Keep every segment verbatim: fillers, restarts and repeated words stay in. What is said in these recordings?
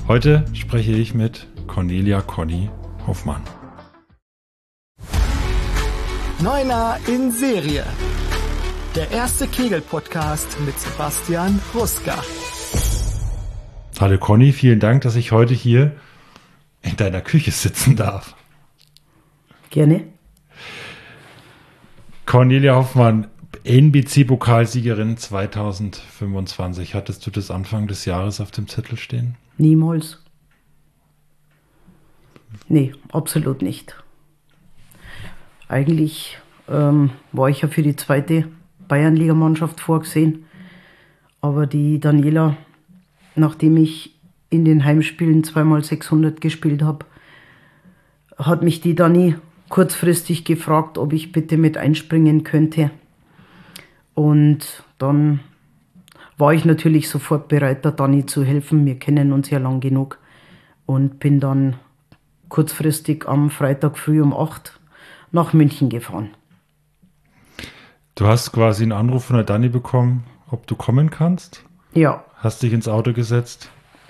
Heute spreche ich mit Cornelia Conny Hoffmann. Neuner in Serie. Der erste Kegel-Podcast mit Sebastian Ruska. Hallo Conny, vielen Dank, dass ich heute hier in deiner Küche sitzen darf. Gerne. Cornelia Hoffmann, N B C-Pokalsiegerin zweitausendfünfundzwanzig. Hattest du das Anfang des Jahres auf dem Zettel stehen? Niemals. Nee, absolut nicht. Eigentlich ähm, war ich ja für die zweite Bayernligamannschaft vorgesehen. Aber die Daniela, nachdem ich in den Heimspielen zweimal sechshundert gespielt habe, hat mich die Dani kurzfristig gefragt, ob ich bitte mit einspringen könnte. Und dann war ich natürlich sofort bereit, der Dani zu helfen. Wir kennen uns ja lang genug. Und bin dann kurzfristig am Freitag früh um acht nach München gefahren. Du hast quasi einen Anruf von der Dani bekommen, ob du kommen kannst? Ja. Hast dich ins Auto gesetzt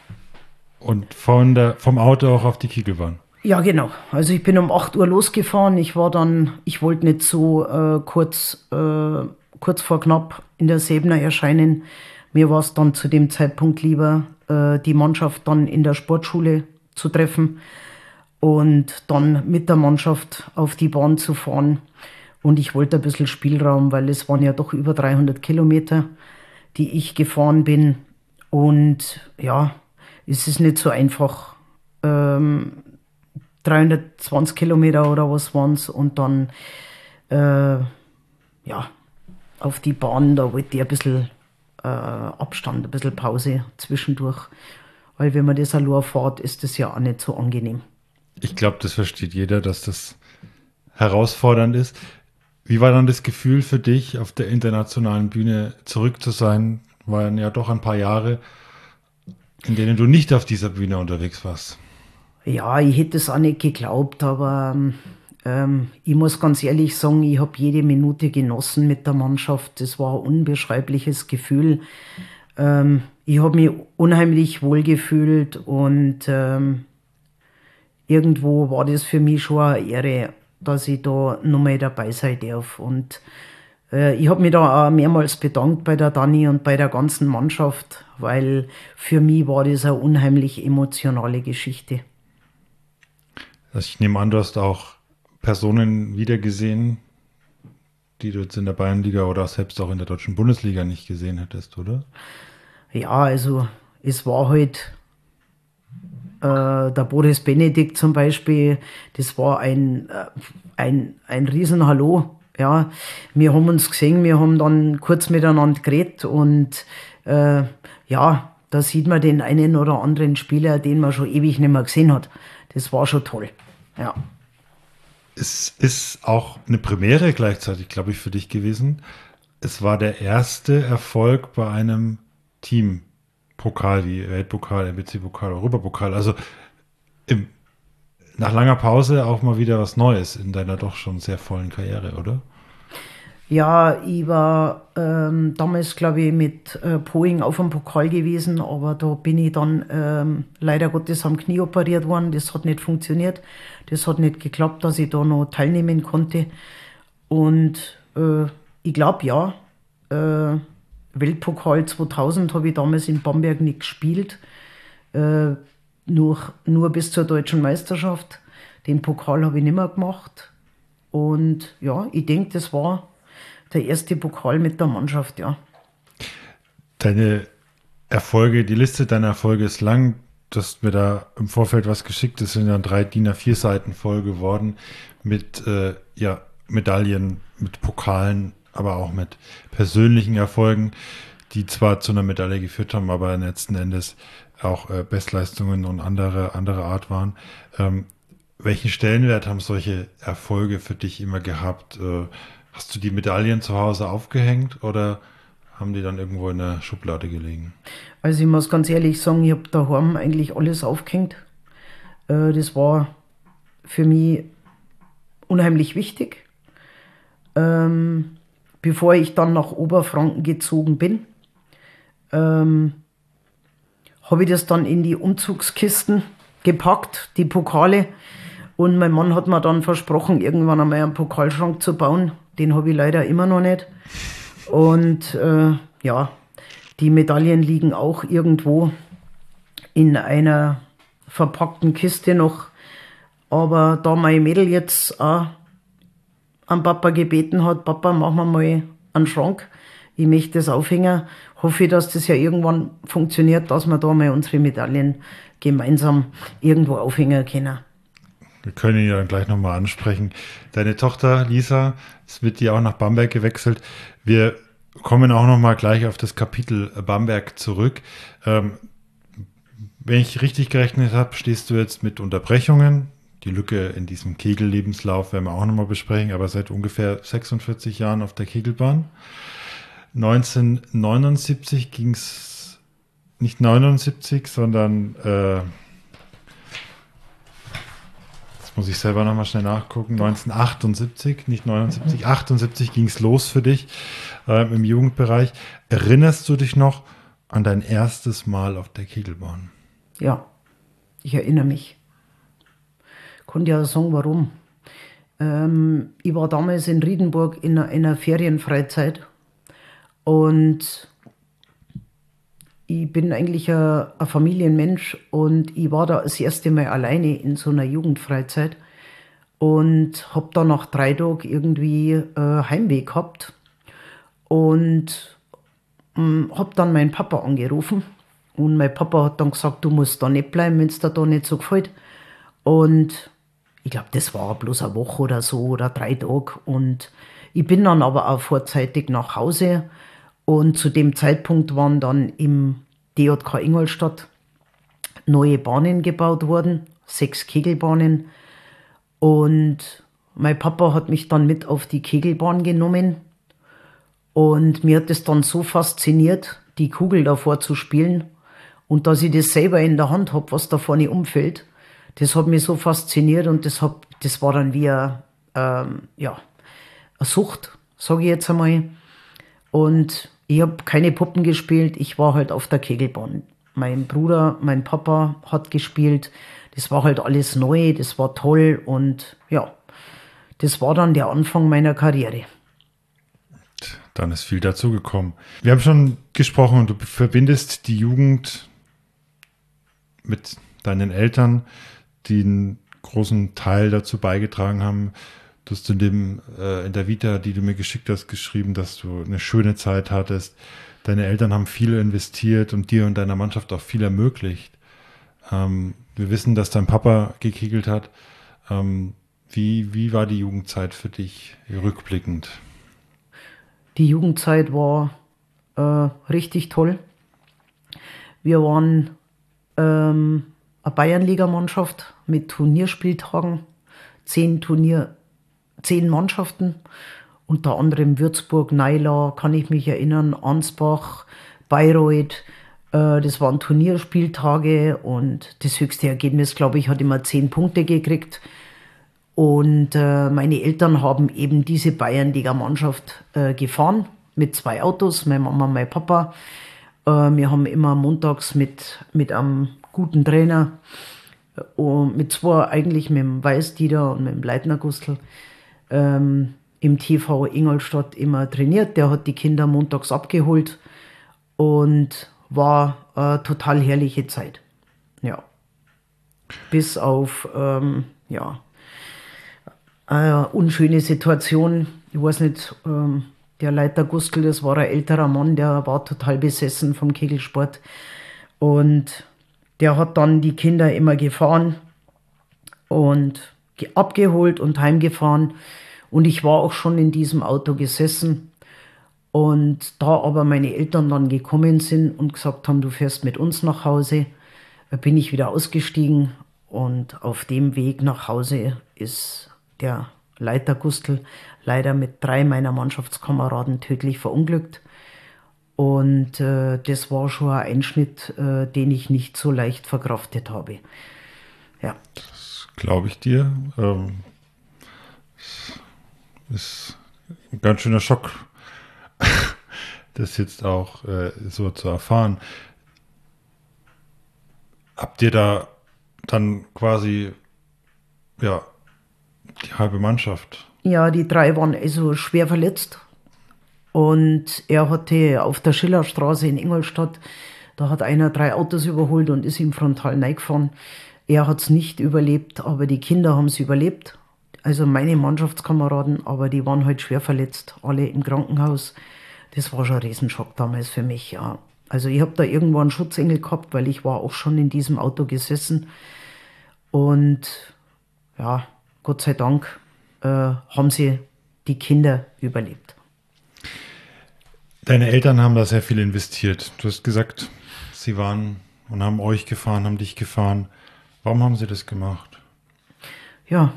und von der, vom Auto auch auf die Kegelbahn? Ja, genau. Also ich bin um acht Uhr losgefahren. Ich war dann, ich wollte nicht so äh, kurz, äh, kurz vor knapp in der Säbener erscheinen. Mir war es dann zu dem Zeitpunkt lieber, äh, die Mannschaft dann in der Sportschule zu treffen und dann mit der Mannschaft auf die Bahn zu fahren. Und ich wollte ein bisschen Spielraum, weil es waren ja doch über dreihundert Kilometer, die ich gefahren bin. Und ja, es ist nicht so einfach, ähm, dreihundertzwanzig Kilometer oder was waren es. Und dann, äh, ja, auf die Bahn, da wollte ich ein bisschen äh, Abstand, ein bisschen Pause zwischendurch. Weil wenn man das allein fährt, ist das ja auch nicht so angenehm. Ich glaube, das versteht jeder, dass das herausfordernd ist. Wie war dann das Gefühl für dich, auf der internationalen Bühne zurück zu sein? Waren ja doch ein paar Jahre, in denen du nicht auf dieser Bühne unterwegs warst. Ja, ich hätte es auch nicht geglaubt, aber ähm, ich muss ganz ehrlich sagen, ich habe jede Minute genossen mit der Mannschaft. Das war ein unbeschreibliches Gefühl. Ähm, ich habe mich unheimlich wohl gefühlt und ähm, irgendwo war das für mich schon eine Ehre, dass ich da nochmal dabei sein darf. Und äh, ich habe mich da auch mehrmals bedankt bei der Dani und bei der ganzen Mannschaft, weil für mich war das eine unheimlich emotionale Geschichte. Also ich nehme an, du hast auch Personen wiedergesehen, die du jetzt in der Bayernliga oder selbst auch in der deutschen Bundesliga nicht gesehen hättest, oder? Ja, also es war halt äh, der Boris Benedikt zum Beispiel, das war ein, äh, ein, ein Riesenhallo. Ja, wir haben uns gesehen, wir haben dann kurz miteinander geredet und äh, ja, da sieht man den einen oder anderen Spieler, den man schon ewig nicht mehr gesehen hat. Das war schon toll, ja. Es ist auch eine Premiere gleichzeitig, glaube ich, für dich gewesen. Es war der erste Erfolg bei einem Team-Pokal wie Weltpokal, N B C-Pokal, Europapokal. Also im, nach langer Pause auch mal wieder was Neues in deiner doch schon sehr vollen Karriere, oder? Ja, ich war ähm, damals, glaube ich, mit äh, Poing auf dem Pokal gewesen, aber da bin ich dann ähm, leider Gottes am Knie operiert worden. Das hat nicht funktioniert. Das hat nicht geklappt, dass ich da noch teilnehmen konnte. Und äh, ich glaube, ja, äh, Weltpokal zweitausend habe ich damals in Bamberg nicht gespielt. Äh, nur, nur bis zur deutschen Meisterschaft. Den Pokal habe ich nicht mehr gemacht. Und ja, ich denke, das war der erste Pokal mit der Mannschaft, ja. Deine Erfolge, die Liste deiner Erfolge ist lang. Du hast mir da im Vorfeld was geschickt. Das sind dann drei D I N A vier Seiten voll geworden mit äh, ja, Medaillen, mit Pokalen, aber auch mit persönlichen Erfolgen, die zwar zu einer Medaille geführt haben, aber letzten Endes auch äh, Bestleistungen und andere, andere Art waren. Ähm, welchen Stellenwert haben solche Erfolge für dich immer gehabt? Äh, Hast du die Medaillen zu Hause aufgehängt oder haben die dann irgendwo in der Schublade gelegen? Also ich muss ganz ehrlich sagen, ich habe daheim eigentlich alles aufgehängt. Äh, das war für mich unheimlich wichtig. Ähm, bevor ich dann nach Oberfranken gezogen bin, ähm, habe ich das dann in die Umzugskisten gepackt, die Pokale. Und mein Mann hat mir dann versprochen, irgendwann einmal einen Pokalschrank zu bauen. Den habe ich leider immer noch nicht. Und äh, ja, die Medaillen liegen auch irgendwo in einer verpackten Kiste noch. Aber da mein Mädel jetzt auch an Papa gebeten hat, Papa, mach mir mal einen Schrank, ich möchte das aufhängen, hoffe ich, dass das ja irgendwann funktioniert, dass wir da mal unsere Medaillen gemeinsam irgendwo aufhängen können. Wir können ihn ja dann gleich nochmal ansprechen. Deine Tochter Lisa, es wird dir auch nach Bamberg gewechselt. Wir kommen auch nochmal gleich auf das Kapitel Bamberg zurück. Ähm, wenn ich richtig gerechnet habe, stehst du jetzt mit Unterbrechungen. Die Lücke in diesem Kegellebenslauf werden wir auch nochmal besprechen, aber seit ungefähr sechsundvierzig Jahren auf der Kegelbahn. neunzehnhundertneunundsiebzig ging es, nicht neunundsiebzig, sondern, äh, jetzt muss ich selber nochmal schnell nachgucken, neunzehnhundertachtundsiebzig, nicht neunundsiebzig, achtundsiebzig ging es los für dich äh, im Jugendbereich. Erinnerst du dich noch an dein erstes Mal auf der Kegelbahn? Ja, ich erinnere mich. Konnte ja sagen, warum. Ähm, ich war damals in Riedenburg in einer, in einer Ferienfreizeit und ich bin eigentlich ein, ein Familienmensch und ich war da das erste Mal alleine in so einer Jugendfreizeit und habe dann nach drei Tagen irgendwie äh, Heimweh gehabt und ähm, habe dann meinen Papa angerufen und mein Papa hat dann gesagt, du musst da nicht bleiben, wenn es dir da nicht so gefällt. Und ich glaube, das war bloß eine Woche oder so oder drei Tage. Und ich bin dann aber auch vorzeitig nach Hause. Und zu dem Zeitpunkt waren dann im D J K Ingolstadt neue Bahnen gebaut worden, sechs Kegelbahnen. Und mein Papa hat mich dann mit auf die Kegelbahn genommen. Und mir hat es dann so fasziniert, die Kugel davor zu spielen. Und dass ich das selber in der Hand habe, was da vorne umfällt. Das hat mich so fasziniert und das, hab, das war dann wie eine, ähm, ja, eine Sucht, sage ich jetzt einmal. Und ich habe keine Puppen gespielt, ich war halt auf der Kegelbahn. Mein Bruder, mein Papa hat gespielt, das war halt alles neu, das war toll und ja, das war dann der Anfang meiner Karriere. Dann ist viel dazugekommen. Wir haben schon gesprochen und du verbindest die Jugend mit deinen Eltern, die einen großen Teil dazu beigetragen haben. Du hast in, dem, äh, in der Vita, die du mir geschickt hast, geschrieben, dass du eine schöne Zeit hattest. Deine Eltern haben viel investiert und dir und deiner Mannschaft auch viel ermöglicht. Ähm, wir wissen, dass dein Papa gekegelt hat. Ähm, wie, wie war die Jugendzeit für dich rückblickend? Die Jugendzeit war äh, richtig toll. Wir waren ähm, eine Bayernligamannschaft mit Turnierspieltagen, zehn Turnier, zehn Mannschaften, unter anderem Würzburg, Naila, kann ich mich erinnern, Ansbach, Bayreuth. Äh, das waren Turnierspieltage und das höchste Ergebnis, glaube ich, hat immer zehn Punkte gekriegt. Und äh, meine Eltern haben eben diese Bayernliga-Mannschaft äh, gefahren mit zwei Autos, meine Mama und mein Papa. Äh, wir haben immer montags mit, mit einem guten Trainer, und mit zwei eigentlich, mit dem Weißdieter und mit dem Leitner Gustl, ähm, im T V Ingolstadt immer trainiert. Der hat die Kinder montags abgeholt und war eine total herrliche Zeit. Ja. Bis auf, ähm, ja, eine unschöne Situation. Ich weiß nicht, ähm, der Leiter Gustl, das war ein älterer Mann, der war total besessen vom Kegelsport. Und der hat dann die Kinder immer gefahren und abgeholt und heimgefahren. Und ich war auch schon in diesem Auto gesessen. Und da aber meine Eltern dann gekommen sind und gesagt haben, du fährst mit uns nach Hause, bin ich wieder ausgestiegen. Und auf dem Weg nach Hause ist der Leiter Gustl leider mit drei meiner Mannschaftskameraden tödlich verunglückt. Und äh, das war schon ein Einschnitt, äh, den ich nicht so leicht verkraftet habe. Ja. Das glaube ich dir. Ähm, ist ein ganz schöner Schock, das jetzt auch äh, so zu erfahren. dir da dann quasi, ja, die halbe Mannschaft. Ja, die drei waren also schwer verletzt. Und er hatte auf der Schillerstraße in Ingolstadt, da hat einer drei Autos überholt und ist ihm frontal reingefahren. Er hat es nicht überlebt, aber die Kinder haben es überlebt. Also meine Mannschaftskameraden, aber die waren halt schwer verletzt, alle im Krankenhaus. Das war schon ein Riesenschock damals für mich, ja. Also ich habe da irgendwo einen Schutzengel gehabt, weil ich war auch schon in diesem Auto gesessen. Und ja, Gott sei Dank äh, haben sie die Kinder überlebt. Deine Eltern haben da sehr viel investiert. Du hast gesagt, sie waren und haben euch gefahren, haben dich gefahren. Warum haben sie das gemacht? Ja,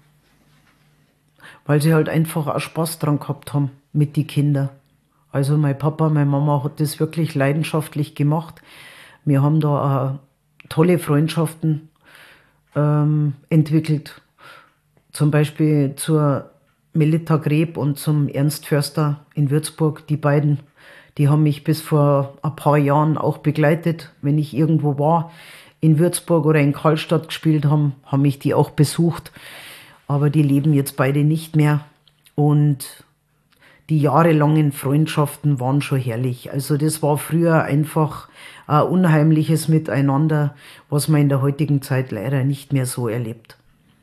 weil sie halt einfach auch Spaß dran gehabt haben mit den Kindern. Also mein Papa, meine Mama hat das wirklich leidenschaftlich gemacht. Wir haben da auch tolle Freundschaften ähm, entwickelt. Zum Beispiel zur Melita Greb und zum Ernst Förster in Würzburg. Die beiden, die haben mich bis vor ein paar Jahren auch begleitet. Wenn ich irgendwo war, in Würzburg oder in Karlstadt gespielt haben, haben mich die auch besucht. Aber die leben jetzt beide nicht mehr. Und die jahrelangen Freundschaften waren schon herrlich. Also das war früher einfach ein unheimliches Miteinander, was man in der heutigen Zeit leider nicht mehr so erlebt.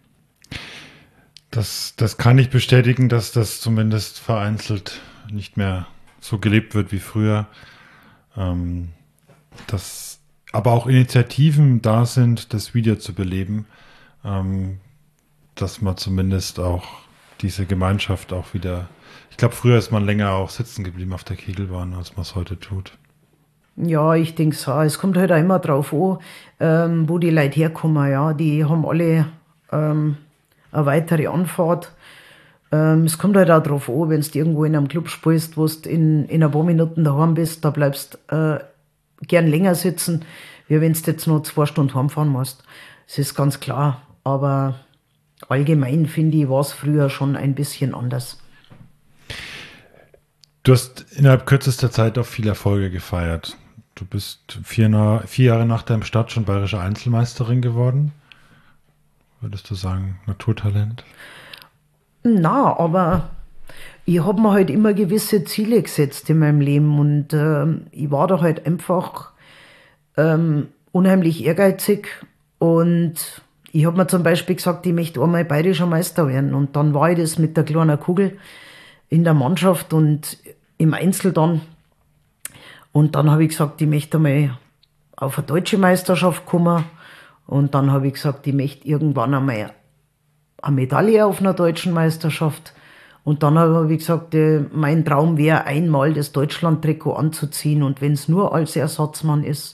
Das, das kann ich bestätigen, dass das zumindest vereinzelt nicht mehr so gelebt wird wie früher. Ähm, dass aber auch Initiativen da sind, das wieder zu beleben, ähm, dass man zumindest auch diese Gemeinschaft auch wieder. Ich glaube, früher ist man länger auch sitzen geblieben auf der Kegelbahn, als man es heute tut. Ja, ich denke so. Es kommt halt auch immer drauf an, ähm, wo die Leute herkommen. Ja, die haben alle ähm, eine weitere Anfahrt. Ähm, es kommt halt auch drauf an, wenn du irgendwo in einem Club spielst, wo du in, in ein paar Minuten daheim bist, da bleibst äh, gern länger sitzen, wie wenn du jetzt noch zwei Stunden heimfahren musst. Das ist ganz klar. Aber allgemein, finde ich, war es früher schon ein bisschen anders. Du hast innerhalb kürzester Zeit auch viele Erfolge gefeiert. Du bist vier, vier Jahre nach deinem Start schon bayerische Einzelmeisterin geworden. Würdest du sagen, Naturtalent? Na, aber ich habe mir halt immer gewisse Ziele gesetzt in meinem Leben und ähm, ich war da halt einfach ähm, unheimlich ehrgeizig und ich habe mir zum Beispiel gesagt, ich möchte einmal bayerischer Meister werden und dann war ich das mit der kleinen Kugel in der Mannschaft und im Einzel dann. Und dann habe ich gesagt, ich möchte einmal auf eine deutsche Meisterschaft kommen. Und dann habe ich gesagt, ich möchte irgendwann einmal eine Medaille auf einer deutschen Meisterschaft. Und dann habe ich gesagt, mein Traum wäre, einmal das Deutschland-Trikot anzuziehen und wenn es nur als Ersatzmann ist.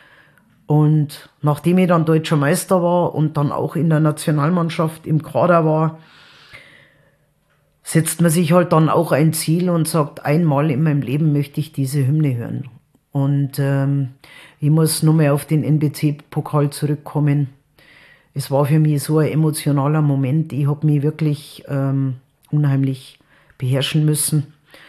Und nachdem ich dann deutscher Meister war und dann auch in der Nationalmannschaft im Kader war, setzt man sich halt dann auch ein Ziel und sagt, einmal in meinem Leben möchte ich diese Hymne hören. Und ähm, ich muss nur mehr auf den N B C-Pokal zurückkommen. Es war für mich so ein emotionaler Moment. Ich habe mich wirklich ähm, unheimlich beherrschen müssen.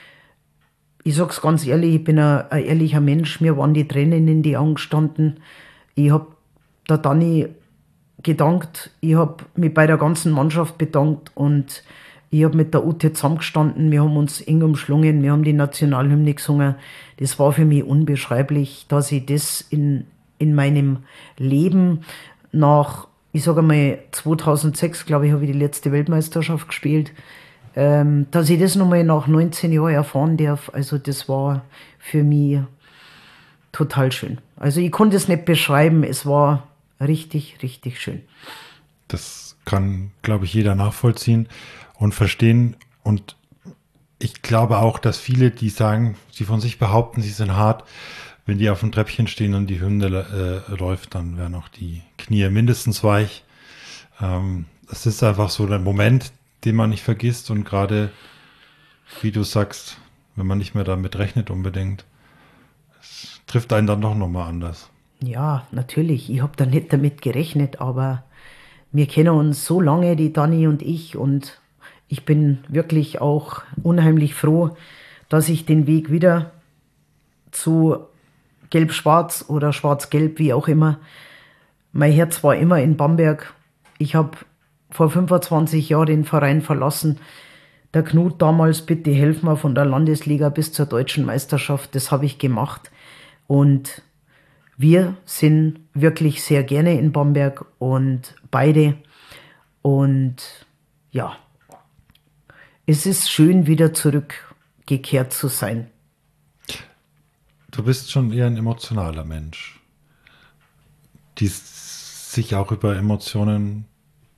Ich sage es ganz ehrlich, ich bin ein, ein ehrlicher Mensch. Mir waren die Tränen in die Augen gestanden. Ich habe der Dani gedankt. Ich habe mich bei der ganzen Mannschaft bedankt und ich habe mit der Ute zusammengestanden, wir haben uns eng umschlungen, wir haben die Nationalhymne gesungen. Das war für mich unbeschreiblich, dass ich das in, in meinem Leben nach, ich sage mal, zweitausendsechs, glaube ich, habe ich die letzte Weltmeisterschaft gespielt, ähm, dass ich das nochmal nach neunzehn Jahren erfahren darf. Also das war für mich total schön. Also ich konnte es nicht beschreiben, es war richtig, richtig schön. Das kann, glaube ich, jeder nachvollziehen und verstehen. Und ich glaube auch, dass viele, die sagen, sie von sich behaupten, sie sind hart, wenn die auf dem Treppchen stehen und die Hymne äh, läuft, dann werden auch die Knie mindestens weich. Ähm, das ist einfach so der Moment, den man nicht vergisst und gerade, wie du sagst, wenn man nicht mehr damit rechnet unbedingt, es trifft einen dann doch nochmal anders. Ja, natürlich. Ich habe da nicht damit gerechnet, aber wir kennen uns so lange, die Dani und ich, und ich bin wirklich auch unheimlich froh, dass ich den Weg wieder zu Gelb-Schwarz oder Schwarz-Gelb, wie auch immer, mein Herz war immer in Bamberg. Ich habe vor fünfundzwanzig Jahren den Verein verlassen. Der Knut damals, bitte helf mir, von der Landesliga bis zur deutschen Meisterschaft, das habe ich gemacht. Und wir sind wirklich sehr gerne in Bamberg und beide. Und ja, es ist schön, wieder zurückgekehrt zu sein. Du bist schon eher ein emotionaler Mensch, die sich auch über Emotionen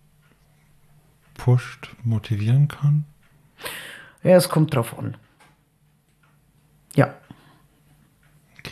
pusht, motivieren kann? Ja, es kommt drauf an. Ja. Okay.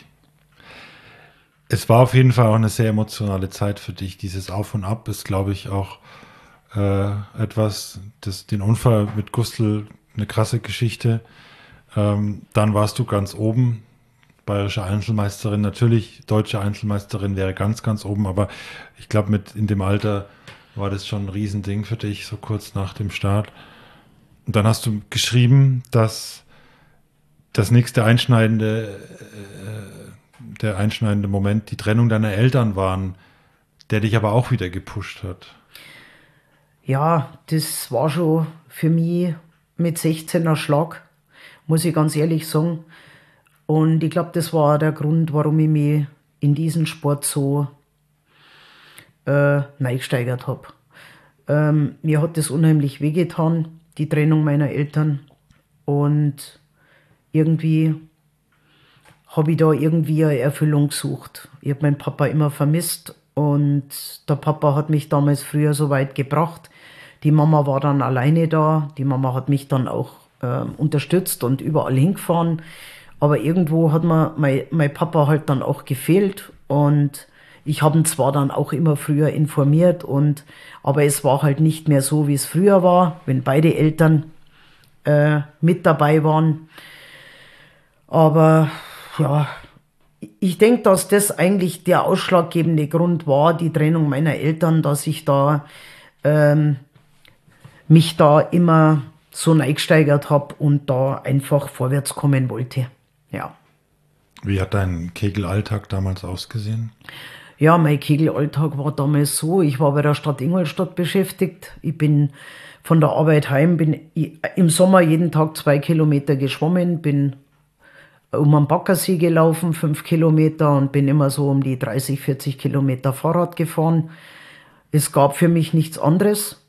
Es war auf jeden Fall auch eine sehr emotionale Zeit für dich. Dieses Auf und Ab ist, glaube ich, auch äh, etwas, das, den Unfall mit Gustl, eine krasse Geschichte. Ähm, dann warst du ganz oben, bayerische Einzelmeisterin. Natürlich, deutsche Einzelmeisterin wäre ganz, ganz oben, aber ich glaube, mit in dem Alter war das schon ein Riesending für dich, so kurz nach dem Start. Und dann hast du geschrieben, dass das nächste einschneidende, äh, der einschneidende Moment die Trennung deiner Eltern waren, der dich aber auch wieder gepusht hat. Ja, das war schon für mich mit sechzehn ein Schlag, muss ich ganz ehrlich sagen. Und ich glaube, das war der Grund, warum ich mich in diesen Sport so äh, reingesteigert habe. Ähm, mir hat das unheimlich wehgetan, die Trennung meiner Eltern. Und irgendwie habe ich da irgendwie eine Erfüllung gesucht. Ich habe meinen Papa immer vermisst und der Papa hat mich damals früher so weit gebracht. Die Mama war dann alleine da. Die Mama hat mich dann auch äh, unterstützt und überall hingefahren. Aber irgendwo hat mir mein, mein Papa halt dann auch gefehlt und ich habe ihn zwar dann auch immer früher informiert, und, aber es war halt nicht mehr so, wie es früher war, wenn beide Eltern äh, mit dabei waren. Aber ja, ich denke, dass das eigentlich der ausschlaggebende Grund war, die Trennung meiner Eltern, dass ich da ähm, mich da immer so reingesteigert habe und da einfach vorwärts kommen wollte. Ja. Wie hat dein Kegelalltag damals ausgesehen? Ja, mein Kegelalltag war damals so, ich war bei der Stadt Ingolstadt beschäftigt. Ich bin von der Arbeit heim, bin im Sommer jeden Tag zwei Kilometer geschwommen, bin um den Baggersee gelaufen, fünf Kilometer, und bin immer so um die dreißig, vierzig Kilometer Fahrrad gefahren. Es gab für mich nichts anderes.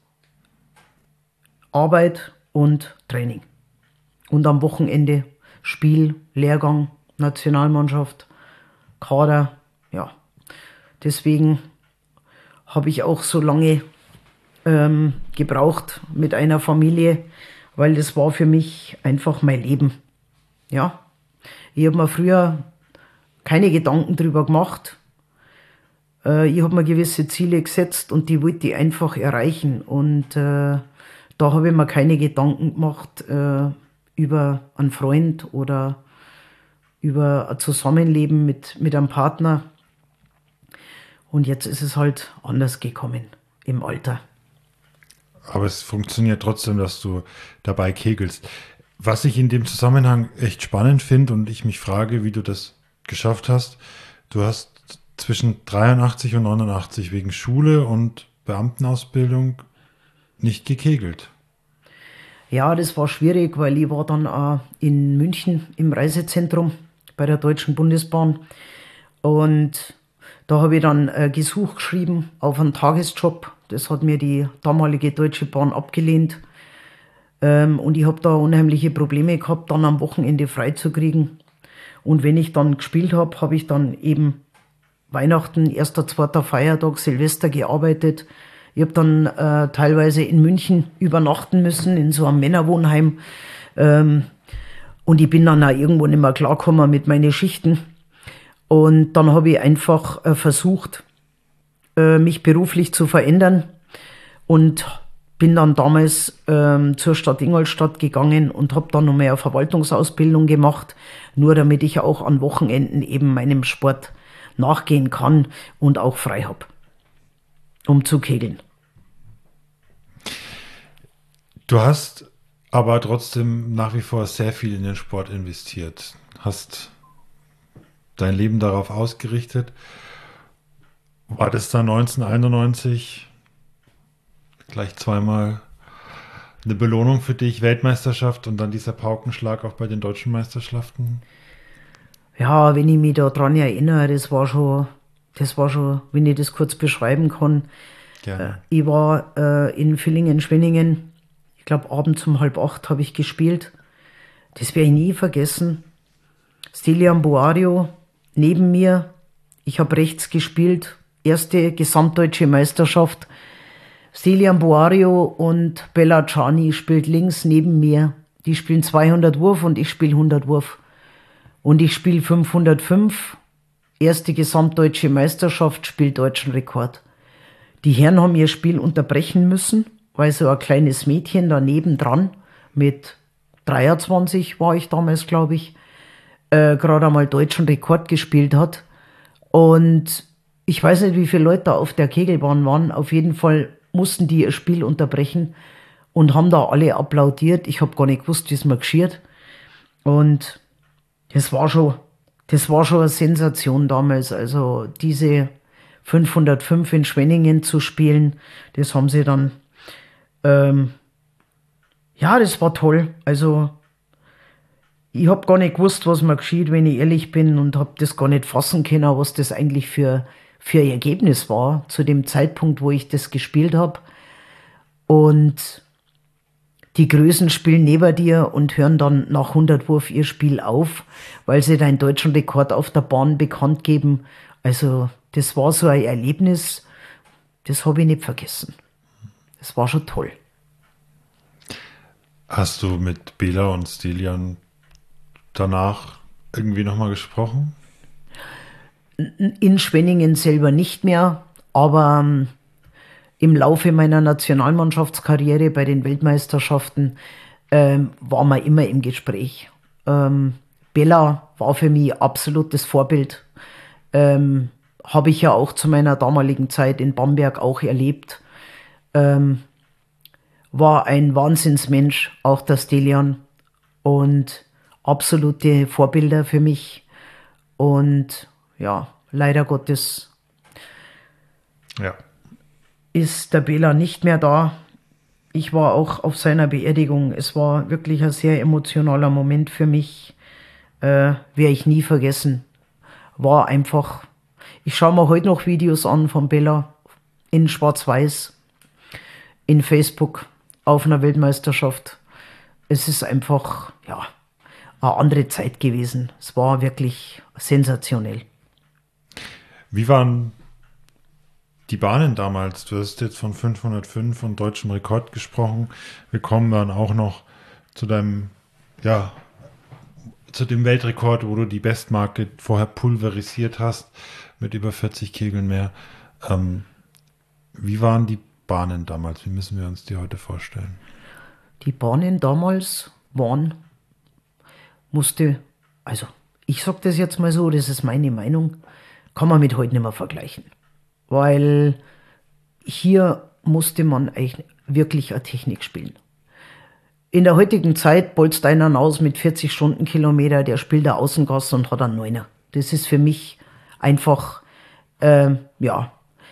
Arbeit und Training. Und am Wochenende Spiel, Lehrgang, Nationalmannschaft, Kader, ja. Deswegen habe ich auch so lange ähm, gebraucht mit einer Familie, weil das war für mich einfach mein Leben. Ja, ich habe mir früher keine Gedanken drüber gemacht. Äh, ich habe mir gewisse Ziele gesetzt und die wollte ich einfach erreichen. Und äh, da habe ich mir keine Gedanken gemacht äh, über einen Freund oder über ein Zusammenleben mit, mit einem Partner. Und jetzt ist es halt anders gekommen im Alter. Aber es funktioniert trotzdem, dass du dabei kegelst. Was ich in dem Zusammenhang echt spannend finde und ich mich frage, wie du das geschafft hast, du hast zwischen dreiundachtzig und neunundachtzig wegen Schule und Beamtenausbildung nicht gekegelt. Ja, das war schwierig, weil ich war dann auch in München im Reisezentrum bei der Deutschen Bundesbahn. Und da habe ich dann ein Gesuch geschrieben auf einen Tagesjob. Das hat mir die damalige Deutsche Bahn abgelehnt. Ähm, und ich habe da unheimliche Probleme gehabt, dann am Wochenende frei zu kriegen. Und wenn ich dann gespielt habe, habe ich dann eben Weihnachten, erster, zweiter Feiertag, Silvester gearbeitet. Ich habe dann äh, teilweise in München übernachten müssen, in so einem Männerwohnheim. Ähm, und ich bin dann auch irgendwo nicht mehr klargekommen mit meinen Schichten. Und dann habe ich einfach äh, versucht, äh, mich beruflich zu verändern. Und bin dann damals ähm, zur Stadt Ingolstadt gegangen und habe dann nochmal eine Verwaltungsausbildung gemacht, nur damit ich auch an Wochenenden eben meinem Sport nachgehen kann und auch frei habe, um zu kegeln. Du hast aber trotzdem nach wie vor sehr viel in den Sport investiert, hast dein Leben darauf ausgerichtet. War das dann neunzehnhunderteinundneunzig gleich zweimal eine Belohnung für dich, Weltmeisterschaft und dann dieser Paukenschlag auch bei den deutschen Meisterschaften? Ja, wenn ich mich da dran erinnere, das war schon, das war schon, wenn ich das kurz beschreiben kann. Gerne. Ich war äh, in Villingen-Schwenningen, ich glaube abends um halb acht habe ich gespielt. Das werde ich nie vergessen. Stelian Boario neben mir, ich habe rechts gespielt, erste gesamtdeutsche Meisterschaft. Stelian Boario und Bella Ciani spielt links neben mir. Die spielen zweihundert Wurf und ich spiele hundert Wurf. Und ich spiele fünfhundertfünf, erste gesamtdeutsche Meisterschaft, spiele deutschen Rekord. Die Herren haben ihr Spiel unterbrechen müssen, weil so ein kleines Mädchen daneben dran, mit dreiundzwanzig war ich damals, glaube ich, äh, gerade einmal deutschen Rekord gespielt hat. Und ich weiß nicht, wie viele Leute da auf der Kegelbahn waren. Auf jeden Fall mussten die ihr Spiel unterbrechen und haben da alle applaudiert. Ich habe gar nicht gewusst, wie es mir geschieht. Und das war schon, das war schon eine Sensation damals. Also diese fünfhundertfünf in Schwenningen zu spielen, das haben sie dann, ähm, ja, das war toll. Also ich habe gar nicht gewusst, was mir geschieht, wenn ich ehrlich bin, und habe das gar nicht fassen können, was das eigentlich für, für ein Ergebnis war, zu dem Zeitpunkt, wo ich das gespielt habe. Und die Größen spielen neben dir und hören dann nach hundert Wurf ihr Spiel auf, weil sie deinen deutschen Rekord auf der Bahn bekannt geben. Also das war so ein Erlebnis, das habe ich nicht vergessen. Das war schon toll. Hast du mit Bela und Stelian danach irgendwie nochmal gesprochen? In Schwenningen selber nicht mehr, aber ähm, im Laufe meiner Nationalmannschaftskarriere bei den Weltmeisterschaften ähm, waren wir immer im Gespräch. Ähm, Bela war für mich absolutes Vorbild. Ähm, habe ich ja auch zu meiner damaligen Zeit in Bamberg auch erlebt. Ähm, war ein Wahnsinnsmensch, auch der Stelian, und absolute Vorbilder für mich. Und ja, leider Gottes Ja. ist der Bela nicht mehr da. Ich war auch auf seiner Beerdigung. Es war wirklich ein sehr emotionaler Moment für mich. Äh, werde ich nie vergessen. War einfach, ich schaue mir heute noch Videos an von Bela in Schwarz-Weiß, in Facebook, auf einer Weltmeisterschaft. Es ist einfach, ja, eine andere Zeit gewesen. Es war wirklich sensationell. Wie waren die Bahnen damals? Du hast jetzt von fünfhundertfünf und deutschem Rekord gesprochen. Wir kommen dann auch noch zu deinem, ja, zu dem Weltrekord, wo du die Bestmarke vorher pulverisiert hast, mit über vierzig Kegeln mehr. Ähm, wie waren die Bahnen damals? Wie müssen wir uns die heute vorstellen? Die Bahnen damals waren, musste, also ich sage das jetzt mal so, das ist meine Meinung, kann man mit heute nicht mehr vergleichen. Weil hier musste man eigentlich wirklich eine Technik spielen. In der heutigen Zeit bolzt einer aus mit vierzig Stundenkilometer, der spielt der Außengas und hat einen Neuner. Das ist für mich einfach, äh, ja,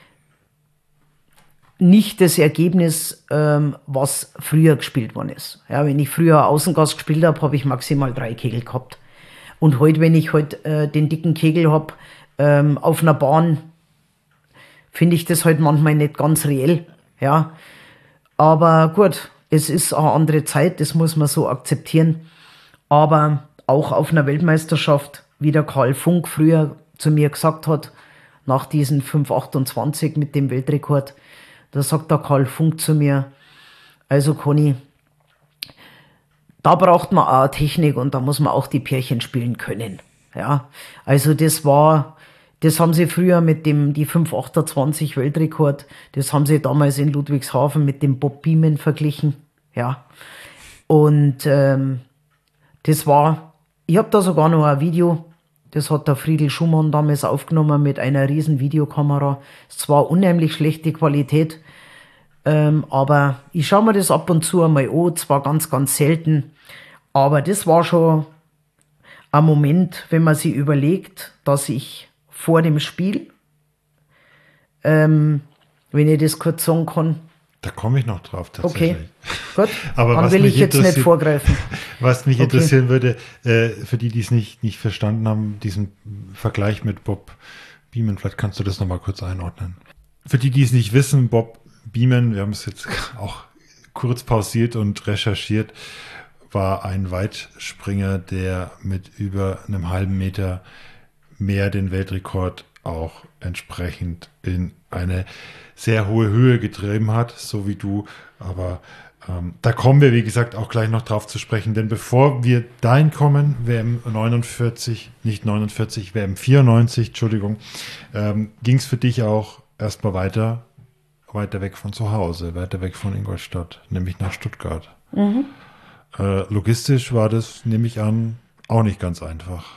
nicht das Ergebnis, ähm, was früher gespielt worden ist. Ja, wenn ich früher Außengas gespielt habe, habe ich maximal drei Kegel gehabt. Und heute, wenn ich heute äh, den dicken Kegel habe, ähm, auf einer Bahn, finde ich das halt manchmal nicht ganz reell. Ja, aber gut, es ist eine andere Zeit, das muss man so akzeptieren. Aber auch auf einer Weltmeisterschaft, wie der Karl Funk früher zu mir gesagt hat, nach diesen fünf achtundzwanzig mit dem Weltrekord, da sagt der Karl Funk zu mir, also Conny, da braucht man auch Technik und da muss man auch die Pärchen spielen können. Ja, also das war, das haben sie früher mit dem, die fünf achtundzwanzig Weltrekord, das haben sie damals in Ludwigshafen mit dem Bob Beamon verglichen. Ja, und ähm, das war, ich habe da sogar noch ein Video, das hat der Friedel Schumann damals aufgenommen mit einer riesen Videokamera. Es war unheimlich schlechte Qualität, ähm, aber ich schaue mir das ab und zu einmal an, zwar ganz, ganz selten, aber das war schon ein Moment, wenn man sich überlegt, dass ich vor dem Spiel ähm, wenn ich das kurz sagen kann. Da komme ich noch drauf tatsächlich. Okay, gut. Aber dann was will mich ich jetzt nicht vorgreifen. Was mich Okay. interessieren würde, äh, für die, die es nicht, nicht verstanden haben, diesen Vergleich mit Bob Beamon, vielleicht kannst du das nochmal kurz einordnen. Für die, die es nicht wissen, Bob Beamon, wir haben es jetzt auch kurz pausiert und recherchiert, war ein Weitspringer, der mit über einem halben Meter mehr den Weltrekord auch entsprechend in eine sehr hohe Höhe getrieben hat, so wie du. Aber ähm, da kommen wir, wie gesagt, auch gleich noch drauf zu sprechen. Denn bevor wir dahin kommen, W M neunundvierzig, nicht neunundvierzig, W M vierundneunzig, Entschuldigung, ähm, ging es für dich auch erstmal weiter, weiter weg von zu Hause, weiter weg von Ingolstadt, nämlich nach Stuttgart. Mhm. Äh, logistisch war das, nehme ich an, auch nicht ganz einfach.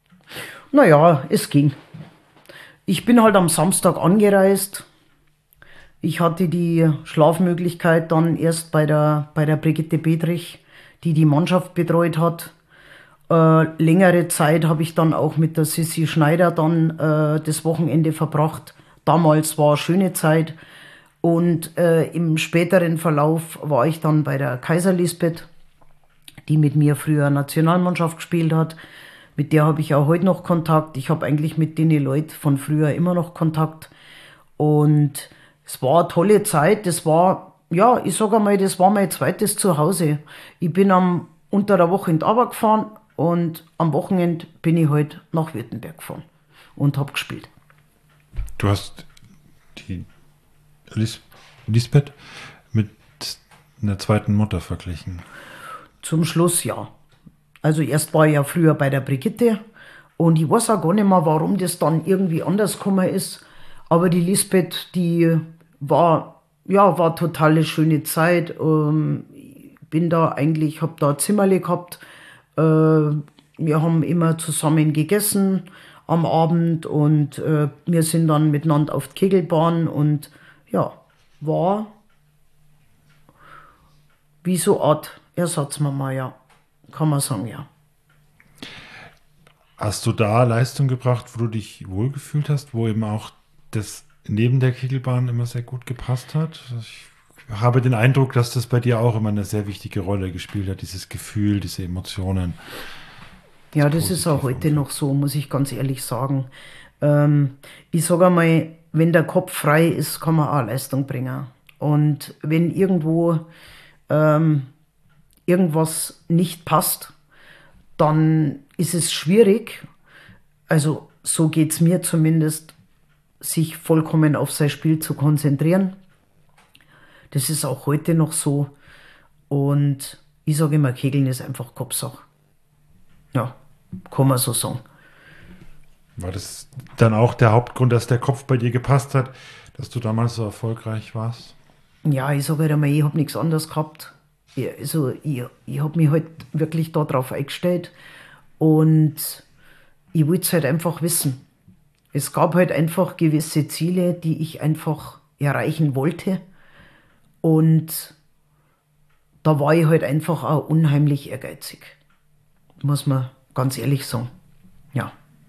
Naja, es ging. Ich bin halt am Samstag angereist. Ich hatte die Schlafmöglichkeit dann erst bei der, bei der Brigitte Bedrich, die die Mannschaft betreut hat. Äh, längere Zeit habe ich dann auch mit der Sissi Schneider dann äh, das Wochenende verbracht. Damals war schöne Zeit. Und äh, im späteren Verlauf war ich dann bei der Kaiser Lisbeth, die mit mir früher Nationalmannschaft gespielt hat. Mit der habe ich auch heute noch Kontakt. Ich habe eigentlich mit den Leuten von früher immer noch Kontakt. Und es war eine tolle Zeit. Das war, ja, ich sage einmal, das war mein zweites Zuhause. Ich bin am, unter der Woche in die Arbeit gefahren und am Wochenende bin ich halt nach Württemberg gefahren und habe gespielt. Du hast die Lis- Lisbeth mit einer zweiten Mutter verglichen. Zum Schluss ja. Also erst war ich ja früher bei der Brigitte und ich weiß auch gar nicht mehr, warum das dann irgendwie anders gekommen ist. Aber die Lisbeth, die war, ja, war totale schöne Zeit. Ähm, ich bin da eigentlich, habe da ein Zimmerle gehabt. Äh, wir haben immer zusammen gegessen am Abend und äh, wir sind dann miteinander auf die Kegelbahn und ja, war wie so eine Art Ersatzmama, ja. Kann man sagen, ja. Hast du da Leistung gebracht, wo du dich wohlgefühlt hast, wo eben auch das neben der Kegelbahn immer sehr gut gepasst hat? Ich habe den Eindruck, dass das bei dir auch immer eine sehr wichtige Rolle gespielt hat, dieses Gefühl, diese Emotionen. Ja, das ist auch heute noch so, muss ich ganz ehrlich sagen. Ähm, ich sage einmal, wenn der Kopf frei ist, kann man auch Leistung bringen. Und wenn irgendwo ähm, irgendwas nicht passt, dann ist es schwierig, also so geht es mir zumindest, sich vollkommen auf sein Spiel zu konzentrieren. Das ist auch heute noch so. Und ich sage immer, Kegeln ist einfach Kopfsache. Ja, kann man so sagen. War das dann auch der Hauptgrund, dass der Kopf bei dir gepasst hat, dass du damals so erfolgreich warst? Ja, ich sage halt einmal, ich habe nichts anderes gehabt. Ja, also ich, ich habe mich halt wirklich darauf eingestellt und ich wollte es halt einfach wissen. Es gab halt einfach gewisse Ziele, die ich einfach erreichen wollte und da war ich halt einfach auch unheimlich ehrgeizig. Muss man ganz ehrlich sagen. Ja.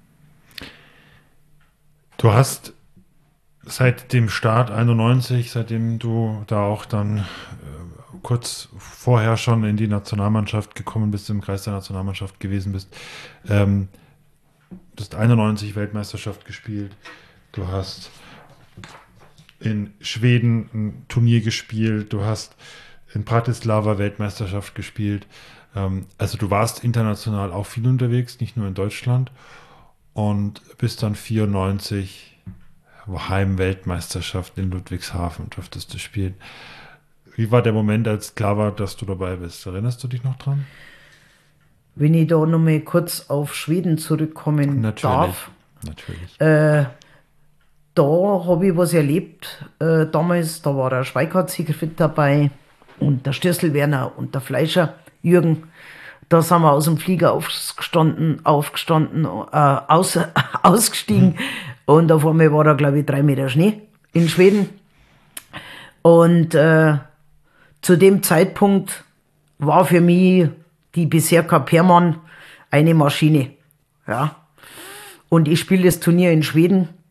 Du hast seit dem Start einundneunzig, seitdem du da auch dann äh, kurz vorher schon in die Nationalmannschaft gekommen bist, im Kreis der Nationalmannschaft gewesen bist, ähm, du hast einundneunzig Weltmeisterschaft gespielt, du hast in Schweden ein Turnier gespielt, du hast in Bratislava Weltmeisterschaft gespielt, ähm, also du warst international auch viel unterwegs, nicht nur in Deutschland und bist dann vierundneunzig Heim-Weltmeisterschaft in Ludwigshafen durftest du spielen. Wie war der Moment, als klar war, dass du dabei bist? Erinnerst du dich noch dran? Wenn ich da nochmal kurz auf Schweden zurückkommen Natürlich, darf. Natürlich. Äh, da habe ich was erlebt. Äh, damals, da war der Schweikart-Siegfried dabei und der Stürsel Werner und der Fleischer Jürgen. Da sind wir aus dem Flieger aufgestanden, aufgestanden, äh, aus, ausgestiegen. Hm. Und auf einmal war da, glaube ich, drei Meter Schnee in Schweden. Und äh, zu dem Zeitpunkt war für mich die Berserker Permann eine Maschine. Ja. Und ich spiele das Turnier in Schweden.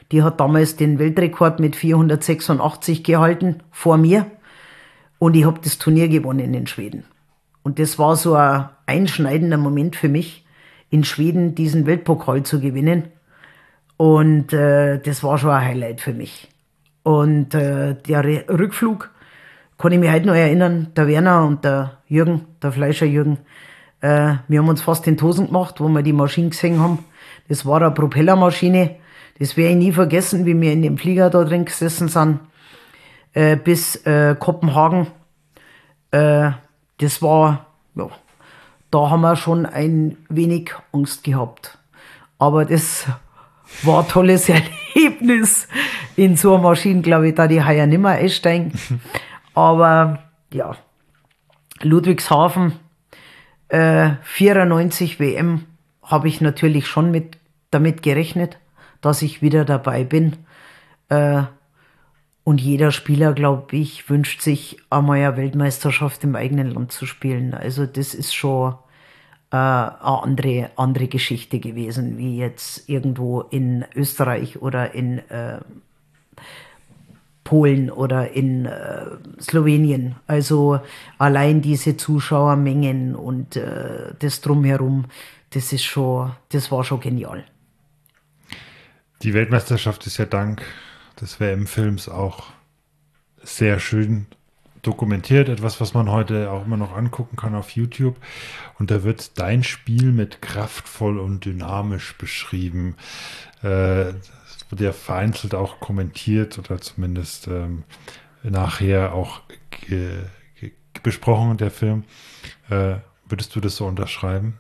Die hat damals den Weltrekord mit vierhundertsechsundachtzig gehalten, vor mir. Und ich habe das Turnier gewonnen in Schweden. Und das war so ein einschneidender Moment für mich, in Schweden diesen Weltpokal zu gewinnen. Und äh, das war schon ein Highlight für mich. Und äh, der Re- Rückflug, kann ich mich heute noch erinnern, der Werner und der Jürgen, der Fleischer Jürgen, äh, wir haben uns fast den Tosen gemacht, wo wir die Maschinen gesehen haben. Das war eine Propellermaschine. Das werde ich nie vergessen, wie wir in dem Flieger da drin gesessen sind, äh, bis äh, Kopenhagen. Äh, das war, ja, da haben wir schon ein wenig Angst gehabt. Aber das war ein tolles Erlebnis. In so einer Maschine, glaube ich, da die heuer nimmer einsteigen. Aber ja, Ludwigshafen, äh, vierundneunzig W M, habe ich natürlich schon mit, damit gerechnet, dass ich wieder dabei bin. Äh, und jeder Spieler, glaube ich, wünscht sich einmal eine Weltmeisterschaft im eigenen Land zu spielen. Also das ist schon äh, eine andere, andere Geschichte gewesen, wie jetzt irgendwo in Österreich oder in äh, Polen oder in äh, Slowenien. Also allein diese Zuschauermengen und äh, das Drumherum, das ist schon, das war schon genial. Die Weltmeisterschaft ist ja dank des W M-Films auch sehr schön dokumentiert. Etwas, was man heute auch immer noch angucken kann auf YouTube. Und da wird dein Spiel mit kraftvoll und dynamisch beschrieben. Äh, das wurde ja vereinzelt auch kommentiert oder zumindest ähm, nachher auch ge- ge- besprochen, der Film. Äh, würdest du das so unterschreiben?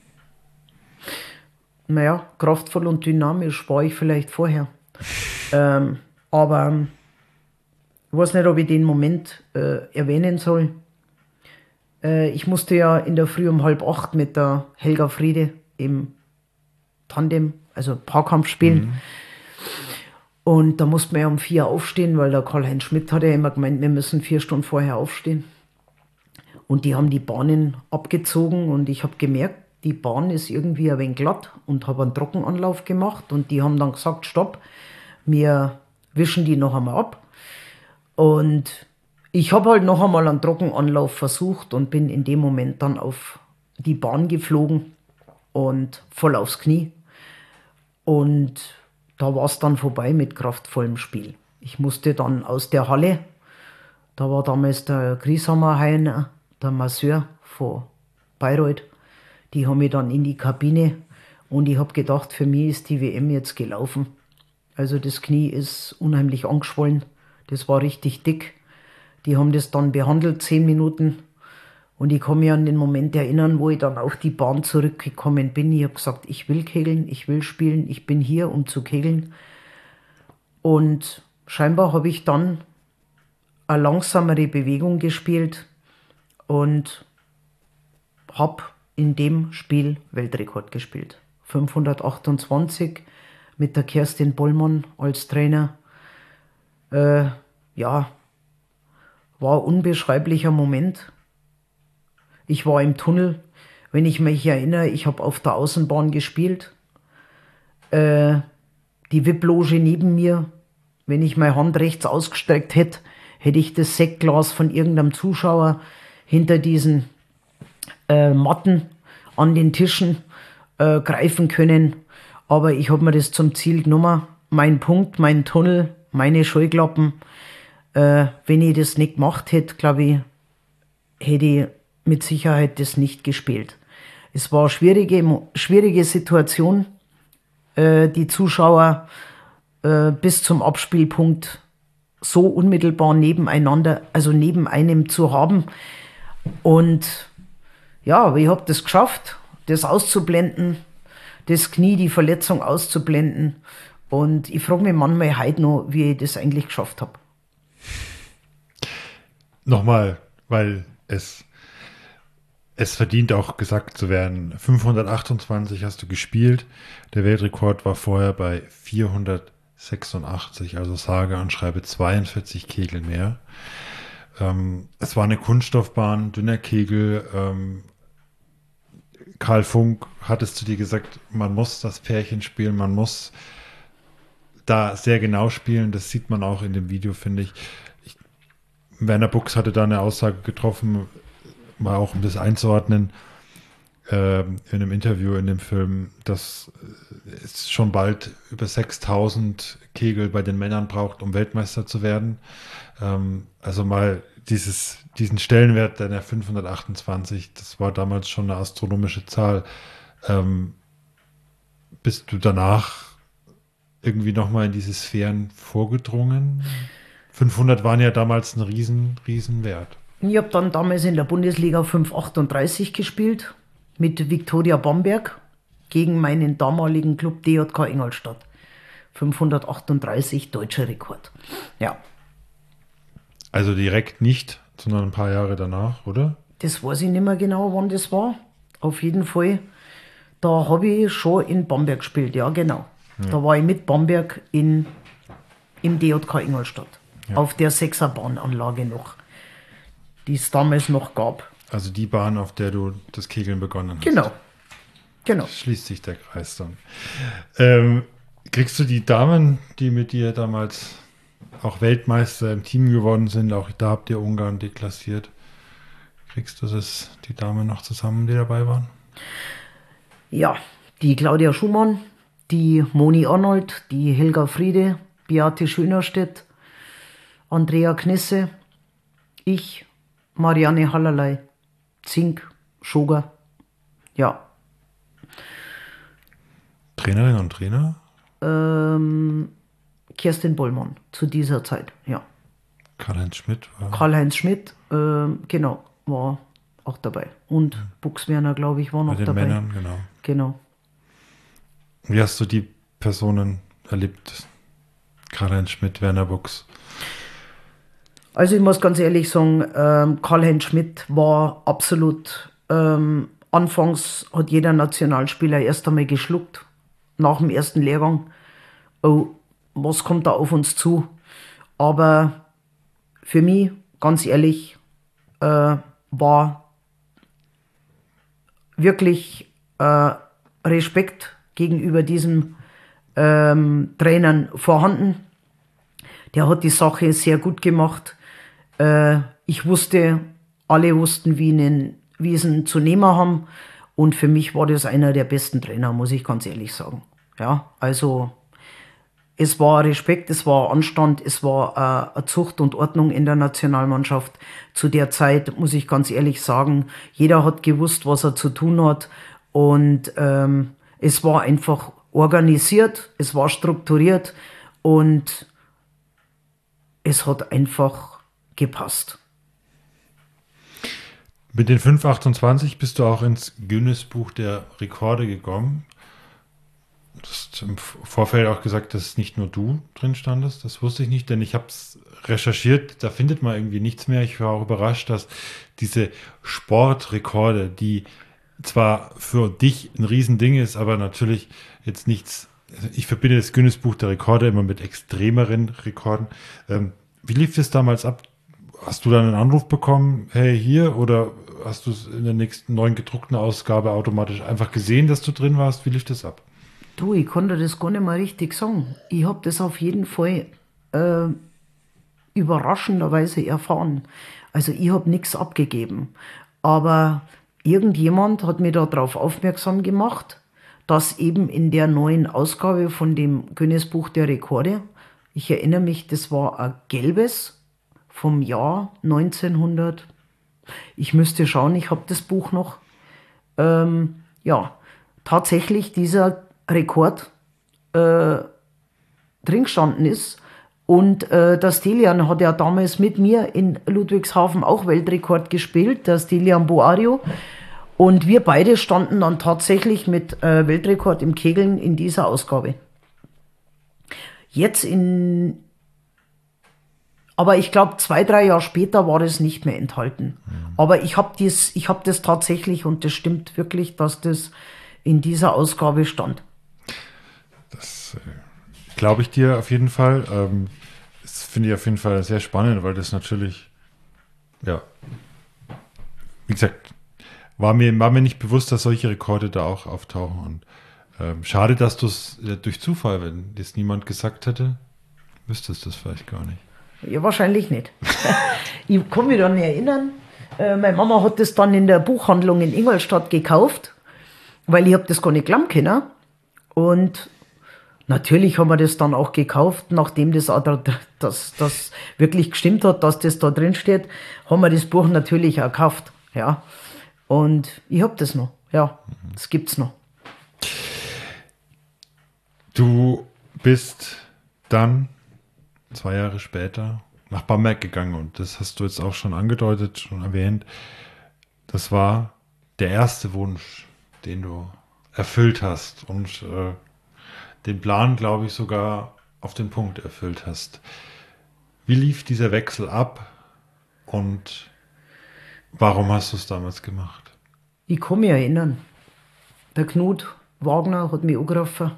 Naja, kraftvoll und dynamisch war ich vielleicht vorher. ähm, aber ich weiß nicht, ob ich den Moment äh, erwähnen soll. Äh, ich musste ja in der Früh um halb acht mit der Helga Friede im Tandem, also Paarkampf spielen. Mhm. Und da musste man ja um vier aufstehen, weil der Karl-Heinz Schmidt hat ja immer gemeint, wir müssen vier Stunden vorher aufstehen. Und die haben die Bahnen abgezogen und ich habe gemerkt, die Bahn ist irgendwie ein wenig glatt und habe einen Trockenanlauf gemacht und die haben dann gesagt, stopp, wir wischen die noch einmal ab. Und ich habe halt noch einmal einen Trockenanlauf versucht und bin in dem Moment dann auf die Bahn geflogen und voll aufs Knie. Und da war es dann vorbei mit kraftvollem Spiel. Ich musste dann aus der Halle, da war damals der Grieshammer Heiner, der Masseur von Bayreuth, die haben mich dann in die Kabine und ich habe gedacht, für mich ist die W M jetzt gelaufen. Also das Knie ist unheimlich angeschwollen, das war richtig dick. Die haben das dann behandelt, zehn Minuten. Und ich kann mich an den Moment erinnern, wo ich dann auf die Bahn zurückgekommen bin. Ich habe gesagt, ich will kegeln, ich will spielen, ich bin hier, um zu kegeln. Und scheinbar habe ich dann eine langsamere Bewegung gespielt und habe in dem Spiel Weltrekord gespielt. fünfhundertachtundzwanzig mit der Kerstin Bollmann als Trainer. Äh, ja, war ein unbeschreiblicher Moment. Ich war im Tunnel, wenn ich mich erinnere, ich habe auf der Außenbahn gespielt. Äh, die V I P-Loge neben mir, wenn ich meine Hand rechts ausgestreckt hätte, hätte ich das Sektglas von irgendeinem Zuschauer hinter diesen äh, Matten an den Tischen äh, greifen können. Aber ich habe mir das zum Ziel genommen. Mein Punkt, mein Tunnel, meine Scheuklappen. Äh, wenn ich das nicht gemacht hätte, glaube ich, hätte ich mit Sicherheit das nicht gespielt. Es war eine schwierige, schwierige Situation, äh, die Zuschauer äh, bis zum Abspielpunkt so unmittelbar nebeneinander, also neben einem zu haben. Und ja, aber ich habe das geschafft, das auszublenden, das Knie, die Verletzung auszublenden. Und ich frage mich manchmal heute noch, wie ich das eigentlich geschafft habe. Nochmal, weil es, es verdient auch gesagt zu werden. fünfhundertachtundzwanzig hast du gespielt. Der Weltrekord war vorher bei vierhundertsechsundachtzig, also sage und schreibe zweiundvierzig Kegel mehr. Ähm, es war eine Kunststoffbahn, dünner Kegel. Ähm, Karl Funk, hattest du dir gesagt, man muss das Pärchen spielen, man muss da sehr genau spielen. Das sieht man auch in dem Video, finde ich. ich. Werner Buchs hatte da eine Aussage getroffen, mal auch um das einzuordnen, äh, in einem Interview in dem Film, dass es schon bald über sechstausend Kegel bei den Männern braucht, um Weltmeister zu werden. Ähm, also mal dieses, diesen Stellenwert der fünfhundertachtundzwanzig, das war damals schon eine astronomische Zahl. Ähm, bist du danach irgendwie nochmal in diese Sphären vorgedrungen? fünfhundert waren ja damals ein riesen, riesen Wert. Ich habe dann damals in der Bundesliga fünfhundertachtunddreißig gespielt mit Viktoria Bamberg gegen meinen damaligen Club D J K Ingolstadt. fünfhundertachtunddreißig deutscher Rekord. Ja. Also direkt nicht, sondern ein paar Jahre danach, oder? Das weiß ich nicht mehr genau, wann das war. Auf jeden Fall, da habe ich schon in Bamberg gespielt, ja genau. Ja. Da war ich mit Bamberg in, im D J K Ingolstadt. Ja. Auf der Sechserbahnanlage noch, die es damals noch gab. Also die Bahn, auf der du das Kegeln begonnen hast. Genau, genau. Schließt sich der Kreis dann. Ähm, kriegst du die Damen, die mit dir damals auch Weltmeister im Team geworden sind, auch da habt ihr Ungarn deklassiert, kriegst du das, die Damen noch zusammen, die dabei waren? Ja, die Claudia Schumann, die Moni Arnold, die Helga Friede, Beate Schönerstedt, Andrea Knisse, ich, Marianne Hallerlei, Zink, Schoger, ja. Trainerinnen und Trainer? Ähm, Kerstin Bollmann zu dieser Zeit, ja. Karl-Heinz Schmidt war... Karl-Heinz Schmidt, äh, genau, war auch dabei. Und mhm. Buchswerner, glaube ich, war noch Bei den dabei. Männern, genau. Genau. Wie hast du die Personen erlebt? Karl-Heinz Schmidt, Werner Buchs? Also ich muss ganz ehrlich sagen, ähm, Karl-Heinz Schmidt war absolut, ähm, anfangs hat jeder Nationalspieler erst einmal geschluckt, nach dem ersten Lehrgang. Oh, was kommt da auf uns zu? Aber für mich, ganz ehrlich, äh, war wirklich äh, Respekt gegenüber diesem ähm, Trainern vorhanden. Der hat die Sache sehr gut gemacht. Äh, ich wusste, alle wussten, wie, ihn, wie es ihn zu nehmen haben. Und für mich war das einer der besten Trainer, muss ich ganz ehrlich sagen. Ja, also es war Respekt, es war Anstand, es war äh, Zucht und Ordnung in der Nationalmannschaft. Zu der Zeit, muss ich ganz ehrlich sagen, jeder hat gewusst, was er zu tun hat. Und ähm, es war einfach organisiert, es war strukturiert und es hat einfach gepasst. Mit den fünf Komma achtundzwanzig bist du auch ins Guinness-Buch der Rekorde gekommen. Du hast im Vorfeld auch gesagt, dass nicht nur du drin standest. Das wusste ich nicht, denn ich habe es recherchiert. Da findet man irgendwie nichts mehr. Ich war auch überrascht, dass diese Sportrekorde, die zwar für dich ein Riesending ist, aber natürlich jetzt nichts. Ich verbinde das Guinness-Buch der Rekorde immer mit extremeren Rekorden. Ähm, wie lief das damals ab? Hast du dann einen Anruf bekommen, hey, hier, oder hast du es in der nächsten neuen gedruckten Ausgabe automatisch einfach gesehen, dass du drin warst? Wie lief das ab? Du, ich konnte das gar nicht mal richtig sagen. Ich habe das auf jeden Fall äh, überraschenderweise erfahren. Also ich habe nichts abgegeben. Aber irgendjemand hat mir darauf aufmerksam gemacht, dass eben in der neuen Ausgabe von dem Guinness-Buch der Rekorde, ich erinnere mich, das war ein gelbes vom Jahr neunzehnhundert. Ich müsste schauen, ich habe das Buch noch. Ähm, ja, tatsächlich dieser Rekord äh, drin gestanden ist. Und äh, der Stelian hat ja damals mit mir in Ludwigshafen auch Weltrekord gespielt, der Stelian Boario. Und wir beide standen dann tatsächlich mit äh, Weltrekord im Kegeln in dieser Ausgabe. Jetzt in... Aber ich glaube, zwei, drei Jahre später war das nicht mehr enthalten. Mhm. Aber ich habe das, ich hab das tatsächlich, und das stimmt wirklich, dass das in dieser Ausgabe stand. Das äh, glaube ich dir auf jeden Fall. Ähm, das finde ich auf jeden Fall sehr spannend, weil das natürlich, ja, wie gesagt, war mir, war mir nicht bewusst, dass solche Rekorde da auch auftauchen. Und Ähm, schade, dass du es äh, durch Zufall, wenn das niemand gesagt hätte, wüsstest du es vielleicht gar nicht. Ja, wahrscheinlich nicht. Ich kann mich daran erinnern, äh, meine Mama hat das dann in der Buchhandlung in Ingolstadt gekauft, weil ich habe das gar nicht glauben können. Und natürlich haben wir das dann auch gekauft, nachdem das, auch da, das, das wirklich gestimmt hat, dass das da drin steht, haben wir das Buch natürlich auch gekauft. Ja. Und ich habe das noch. Ja, das gibt's noch. Du bist dann zwei Jahre später nach Bamberg gegangen und das hast du jetzt auch schon angedeutet, schon erwähnt. Das war der erste Wunsch, den du erfüllt hast und äh, den Plan, glaube ich, sogar auf den Punkt erfüllt hast. Wie lief dieser Wechsel ab und warum hast du es damals gemacht? Ich kann mich erinnern, der Knut Wagner hat mich angerufen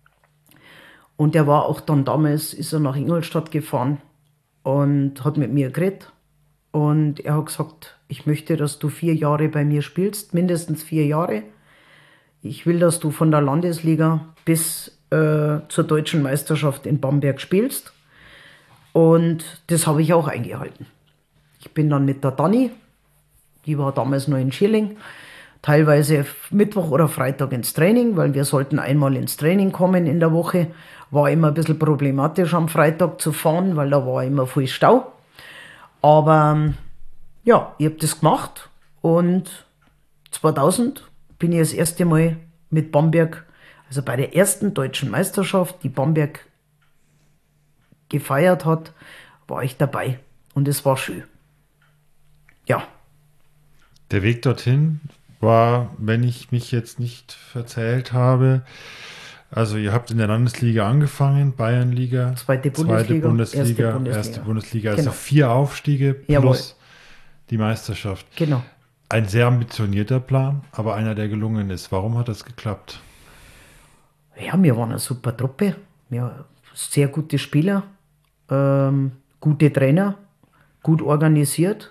und der war auch dann damals, ist er nach Ingolstadt gefahren und hat mit mir geredet und er hat gesagt, ich möchte, dass du vier Jahre bei mir spielst, mindestens vier Jahre. Ich will, dass du von der Landesliga bis äh, zur deutschen Meisterschaft in Bamberg spielst und das habe ich auch eingehalten. Ich bin dann mit der Dani, die war damals noch in Schierling, teilweise Mittwoch oder Freitag ins Training, weil wir sollten einmal ins Training kommen in der Woche. War immer ein bisschen problematisch am Freitag zu fahren, weil da war immer viel Stau. Aber ja, ich habe das gemacht und zweitausend bin ich das erste Mal mit Bamberg, also bei der ersten deutschen Meisterschaft, die Bamberg gefeiert hat, war ich dabei und es war schön. Ja. Der Weg dorthin war, wenn ich mich jetzt nicht verzählt habe, also ihr habt in der Landesliga angefangen, Bayernliga, zweite Bundesliga, zweite Bundesliga, erste Bundesliga, erste Bundesliga, also genau. vier Aufstiege plus Jawohl. Die Meisterschaft. Genau. Ein sehr ambitionierter Plan, aber einer, der gelungen ist. Warum hat das geklappt? Ja, wir waren eine super Truppe, wir sehr gute Spieler, ähm, gute Trainer, gut organisiert.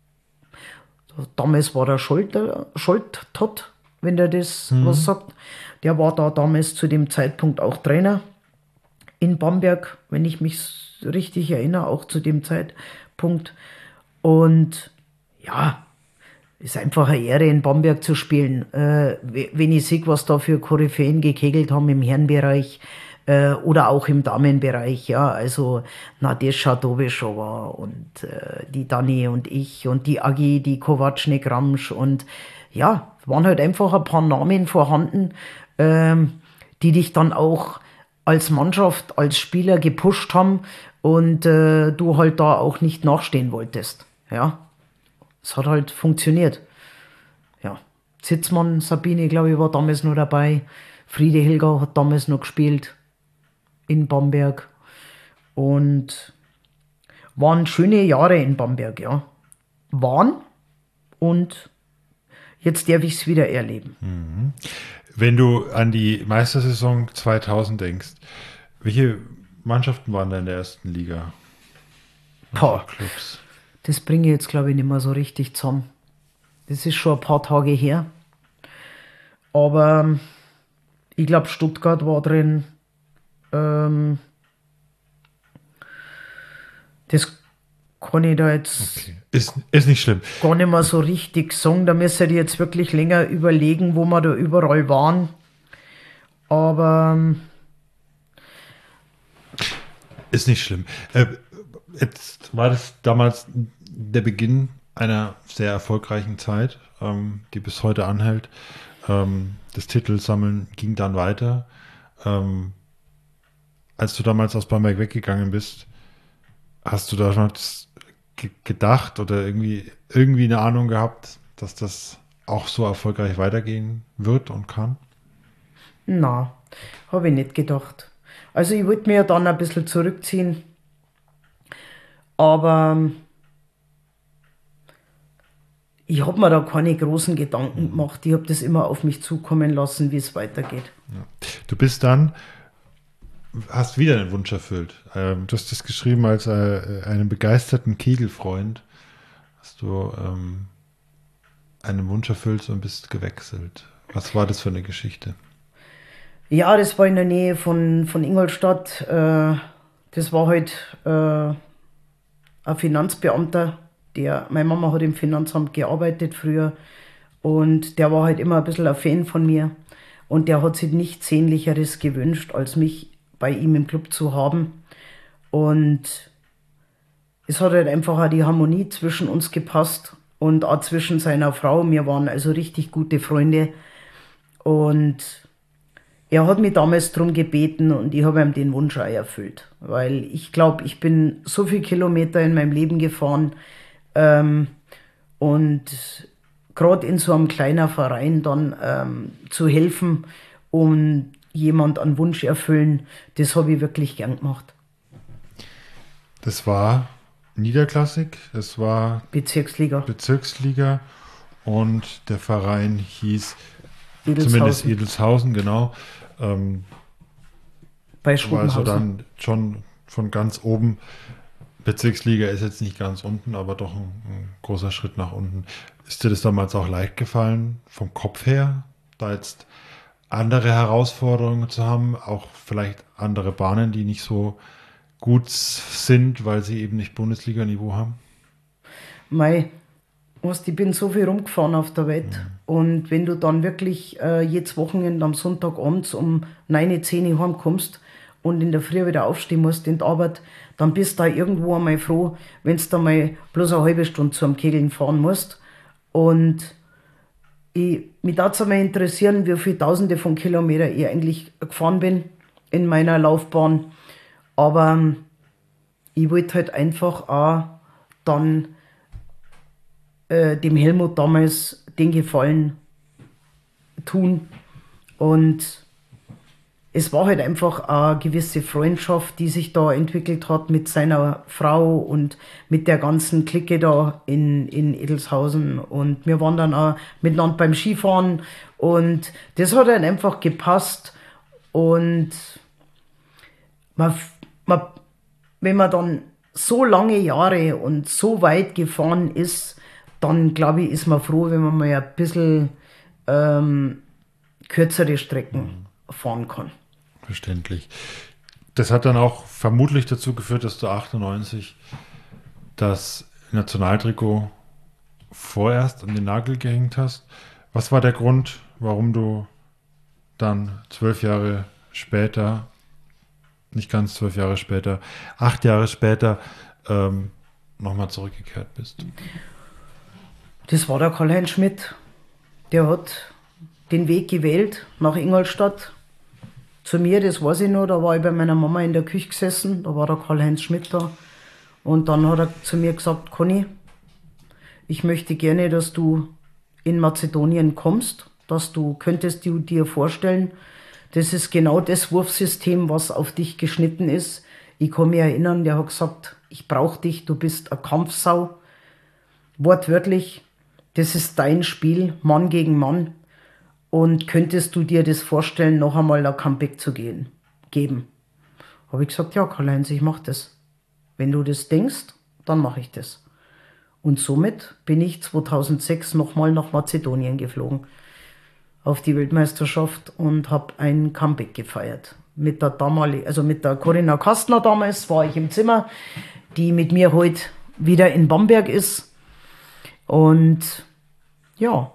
Damals war der Scholter, Scholtot, wenn der das mhm. was sagt. Der war da damals zu dem Zeitpunkt auch Trainer in Bamberg, wenn ich mich richtig erinnere, auch zu dem Zeitpunkt. Und ja, ist einfach eine Ehre, in Bamberg zu spielen. Äh, wenn ich sehe, was da für Koryphäen gekegelt haben im Herrenbereich äh, oder auch im Damenbereich, ja, also Nadesha Dobeschova und äh, die Dani und ich und die Agi, die Kovačnik Ramsch und ja, waren halt einfach ein paar Namen vorhanden, ähm, die dich dann auch als Mannschaft, als Spieler gepusht haben und äh, du halt da auch nicht nachstehen wolltest, ja. Es hat halt funktioniert. Ja, Zitzmann, Sabine, glaube ich, war damals noch dabei. Friede Hilger hat damals noch gespielt in Bamberg. Und waren schöne Jahre in Bamberg, ja. Waren und jetzt darf ich es wieder erleben. Mhm. Wenn du an die Meistersaison zweitausend denkst, welche Mannschaften waren da in der ersten Liga? Boah. Clubs? Das bringe ich jetzt, glaube ich, nicht mehr so richtig zusammen. Das ist schon ein paar Tage her. Aber ich glaube, Stuttgart war drin. Ähm, das kann ich da jetzt okay. ist, ist nicht schlimm. Gar nicht mehr so richtig sagen. Da müsste ich jetzt wirklich länger überlegen, wo wir da überall waren. Aber ist nicht schlimm. Äh, jetzt war das damals der Beginn einer sehr erfolgreichen Zeit, ähm, die bis heute anhält. Ähm, das Titelsammeln ging dann weiter. Ähm, als du damals aus Bamberg weggegangen bist, hast du da schon g- gedacht oder irgendwie, irgendwie eine Ahnung gehabt, dass das auch so erfolgreich weitergehen wird und kann? Na, habe ich nicht gedacht. Also ich wollte mir dann ein bisschen zurückziehen, aber ich habe mir da keine großen Gedanken gemacht. Ich habe das immer auf mich zukommen lassen, wie es weitergeht. Ja. Du bist dann, hast wieder einen Wunsch erfüllt. Ähm, du hast das geschrieben als äh, einen begeisterten Kegelfreund. Hast du ähm, einen Wunsch erfüllt und bist gewechselt. Was war das für eine Geschichte? Ja, das war in der Nähe von, von Ingolstadt. Äh, das war halt äh, ein Finanzbeamter, der, meine Mama hat im Finanzamt gearbeitet früher und der war halt immer ein bisschen ein Fan von mir und der hat sich nichts Sehnlicheres gewünscht, als mich bei ihm im Club zu haben. Und es hat halt einfach auch die Harmonie zwischen uns gepasst und auch zwischen seiner Frau. Wir waren also richtig gute Freunde. Und er hat mich damals darum gebeten und ich habe ihm den Wunsch auch erfüllt. Weil ich glaube, ich bin so viele Kilometer in meinem Leben gefahren. Ähm, und gerade in so einem kleinen Verein dann ähm, zu helfen und jemand einen Wunsch erfüllen, das habe ich wirklich gern gemacht. Das war niederklassig, es war Bezirksliga. Bezirksliga und der Verein hieß Edelshausen. zumindest Edelshausen, genau. Ähm, Bei also Schrubenhausen. dann schon von ganz oben. Bezirksliga ist jetzt nicht ganz unten, aber doch ein, ein großer Schritt nach unten. Ist dir das damals auch leicht gefallen, vom Kopf her, da jetzt andere Herausforderungen zu haben, auch vielleicht andere Bahnen, die nicht so gut sind, weil sie eben nicht Bundesliga-Niveau haben? Mei, weißt, ich bin so viel rumgefahren auf der Welt. Mhm. Und wenn du dann wirklich äh, jedes Wochenende am Sonntagabends um neun, zehn Uhr heimkommst und in der Früh wieder aufstehen musst in die Arbeit, dann bist du da irgendwo einmal froh, wenn du da mal bloß eine halbe Stunde zum Kegeln fahren musst. Und ich, mich würde es einmal interessieren, wie viele Tausende von Kilometern ich eigentlich gefahren bin in meiner Laufbahn. Aber ich wollte halt einfach auch dann äh, dem Helmut damals den Gefallen tun. Und es war halt einfach eine gewisse Freundschaft, die sich da entwickelt hat mit seiner Frau und mit der ganzen Clique da in, in Edelshausen. Und wir waren dann auch miteinander beim Skifahren und das hat halt einfach gepasst. Und man, man, wenn man dann so lange Jahre und so weit gefahren ist, dann glaube ich, ist man froh, wenn man mal ein bisschen ähm, kürzere Strecken mhm. fahren kann. Verständlich. Das hat dann auch vermutlich dazu geführt, dass du achtundneunzig das Nationaltrikot vorerst an den Nagel gehängt hast. Was war der Grund, warum du dann zwölf Jahre später, nicht ganz zwölf Jahre später, acht Jahre später ähm, nochmal zurückgekehrt bist? Das war der Karl-Heinz Schmidt. Der hat den Weg gewählt nach Ingolstadt. Zu mir, das weiß ich noch, da war ich bei meiner Mama in der Küche gesessen, da war der Karl-Heinz Schmidt da. Und dann hat er zu mir gesagt, Conny, ich möchte gerne, dass du in Mazedonien kommst, dass du könntest du dir vorstellen, das ist genau das Wurfsystem, was auf dich geschnitten ist. Ich kann mich erinnern, der hat gesagt, ich brauche dich, du bist eine Kampfsau. Wortwörtlich, das ist dein Spiel, Mann gegen Mann. Und könntest du dir das vorstellen, noch einmal ein Comeback zu gehen, geben? Habe ich gesagt, ja, Karl-Heinz, ich mache das. Wenn du das denkst, dann mache ich das. Und somit bin ich zweitausendsechs nochmal nach Mazedonien geflogen, auf die Weltmeisterschaft und habe ein Comeback gefeiert. Mit der damaligen, also mit der Corinna Kastner damals war ich im Zimmer, die mit mir heute wieder in Bamberg ist. Und ja,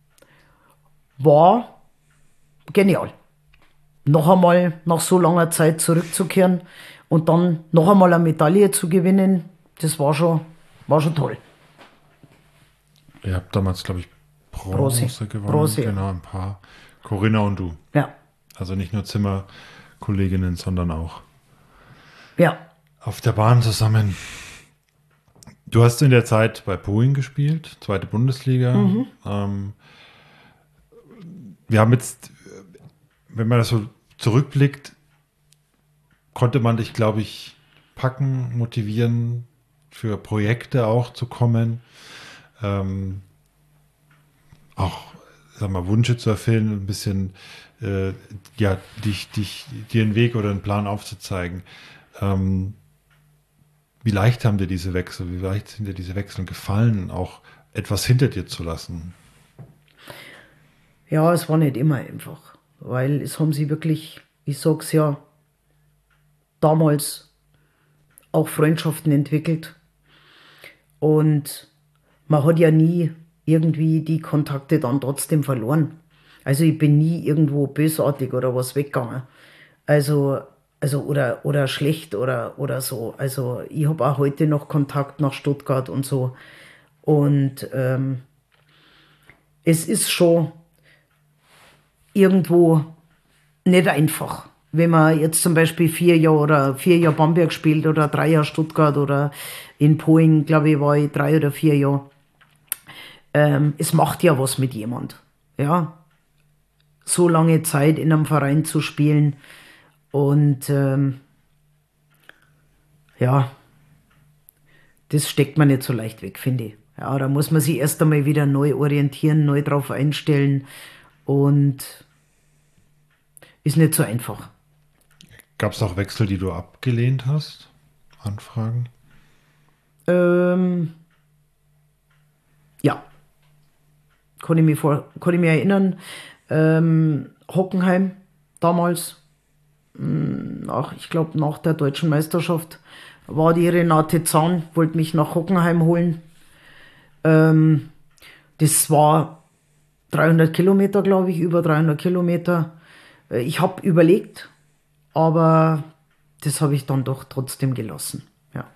war genial. Noch einmal nach so langer Zeit zurückzukehren und dann noch einmal eine Medaille zu gewinnen, das war schon, war schon toll. Ihr habt damals, glaube ich, Bronze, Bronze gewonnen. Bronze, genau, ein paar. Corinna und du. Ja. Also nicht nur Zimmerkolleginnen, sondern auch ja. auf der Bahn zusammen. Du hast in der Zeit bei Boeing gespielt, zweite Bundesliga. Mhm. Ähm, wir haben jetzt, wenn man das so zurückblickt, konnte man dich, glaube ich, packen, motivieren, für Projekte auch zu kommen, ähm, auch, sag mal, Wünsche zu erfüllen, ein bisschen, äh, ja, dich, dich, dir einen Weg oder einen Plan aufzuzeigen. Ähm, wie leicht haben dir diese Wechsel, wie leicht sind dir diese Wechsel gefallen, auch etwas hinter dir zu lassen? Ja, es war nicht immer einfach. weil es haben sie wirklich, ich sag's ja, damals auch Freundschaften entwickelt. Und man hat ja nie irgendwie die Kontakte dann trotzdem verloren. Also ich bin nie irgendwo bösartig oder was weggegangen. Also, also oder, oder schlecht oder, oder so. Also ich habe auch heute noch Kontakt nach Stuttgart und so. Und ähm, es ist schon irgendwo nicht einfach. Wenn man jetzt zum Beispiel vier Jahre oder vier Jahre Bamberg spielt oder drei Jahre Stuttgart oder in Poing, glaube ich, war ich drei oder vier Jahre. Ähm, es macht ja was mit jemand. Ja, so lange Zeit in einem Verein zu spielen und ähm, ja, das steckt man nicht so leicht weg, finde ich. Ja, da muss man sich erst einmal wieder neu orientieren, neu drauf einstellen und ist nicht so einfach. Gab es auch Wechsel, die du abgelehnt hast? Anfragen? Ähm, ja, kann ich mich, vor, kann ich mich erinnern. Ähm, Hockenheim damals, nach, ich glaube nach der deutschen Meisterschaft, war die Renate Zahn, wollte mich nach Hockenheim holen. Ähm, das war dreihundert Kilometer, glaube ich, über dreihundert Kilometer. Ich habe überlegt, aber das habe ich dann doch trotzdem gelassen. Ja.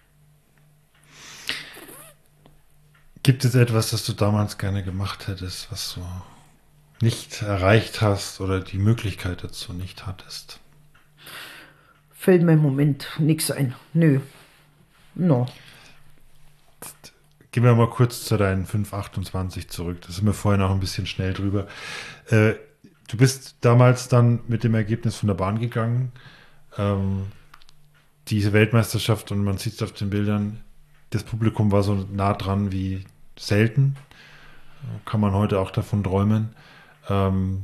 Gibt es etwas, das du damals gerne gemacht hättest, was du nicht erreicht hast oder die Möglichkeit dazu nicht hattest? Fällt mir im Moment nichts ein. Nö. No. Gehen wir mal kurz zu deinen fünf achtundzwanzig zurück. Da sind wir vorhin auch ein bisschen schnell drüber. Äh, du bist damals dann mit dem Ergebnis von der Bahn gegangen. Ähm, diese Weltmeisterschaft, und man sieht es auf den Bildern, das Publikum war so nah dran wie selten. Kann man heute auch davon träumen. Ähm,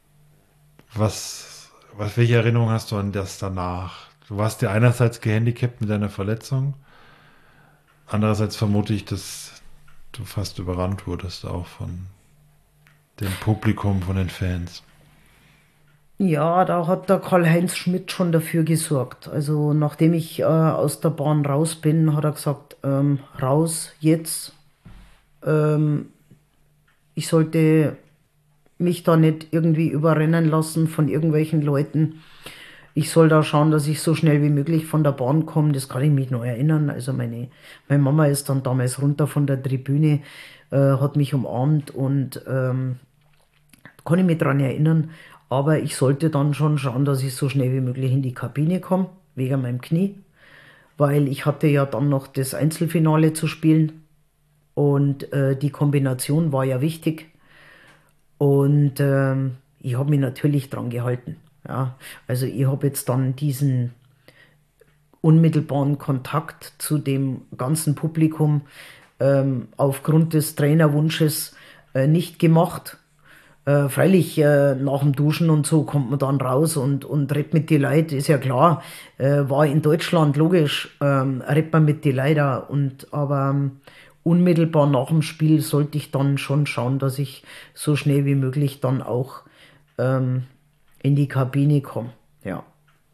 was, was, welche Erinnerung hast du an das danach? Du warst ja einerseits gehandicapt mit deiner Verletzung. Andererseits vermute ich, dass du fast überrannt wurdest auch von dem Publikum, von den Fans. Ja, da hat der Karl-Heinz Schmidt schon dafür gesorgt. Also nachdem ich äh, aus der Bahn raus bin, hat er gesagt, ähm, raus jetzt. Ähm, ich sollte mich da nicht irgendwie überrennen lassen von irgendwelchen Leuten. Ich soll da schauen, dass ich so schnell wie möglich von der Bahn komme. Das kann ich mich noch erinnern. Also meine, meine Mama ist dann damals runter von der Tribüne, äh, hat mich umarmt und ähm, kann ich mich daran erinnern. Aber ich sollte dann schon schauen, dass ich so schnell wie möglich in die Kabine komme, wegen meinem Knie. Weil ich hatte ja dann noch das Einzelfinale zu spielen. Und äh, die Kombination war ja wichtig. Und ähm, ich habe mich natürlich dran gehalten. Ja, also ich habe jetzt dann diesen unmittelbaren Kontakt zu dem ganzen Publikum ähm, aufgrund des Trainerwunsches äh, nicht gemacht. Äh, freilich, äh, nach dem Duschen und so kommt man dann raus und, und redet mit den Leuten, ist ja klar. Äh, war in Deutschland logisch, ähm, redet man mit den Leuten. Und, aber ähm, unmittelbar nach dem Spiel sollte ich dann schon schauen, dass ich so schnell wie möglich dann auch ähm, in die Kabine komme. Ja.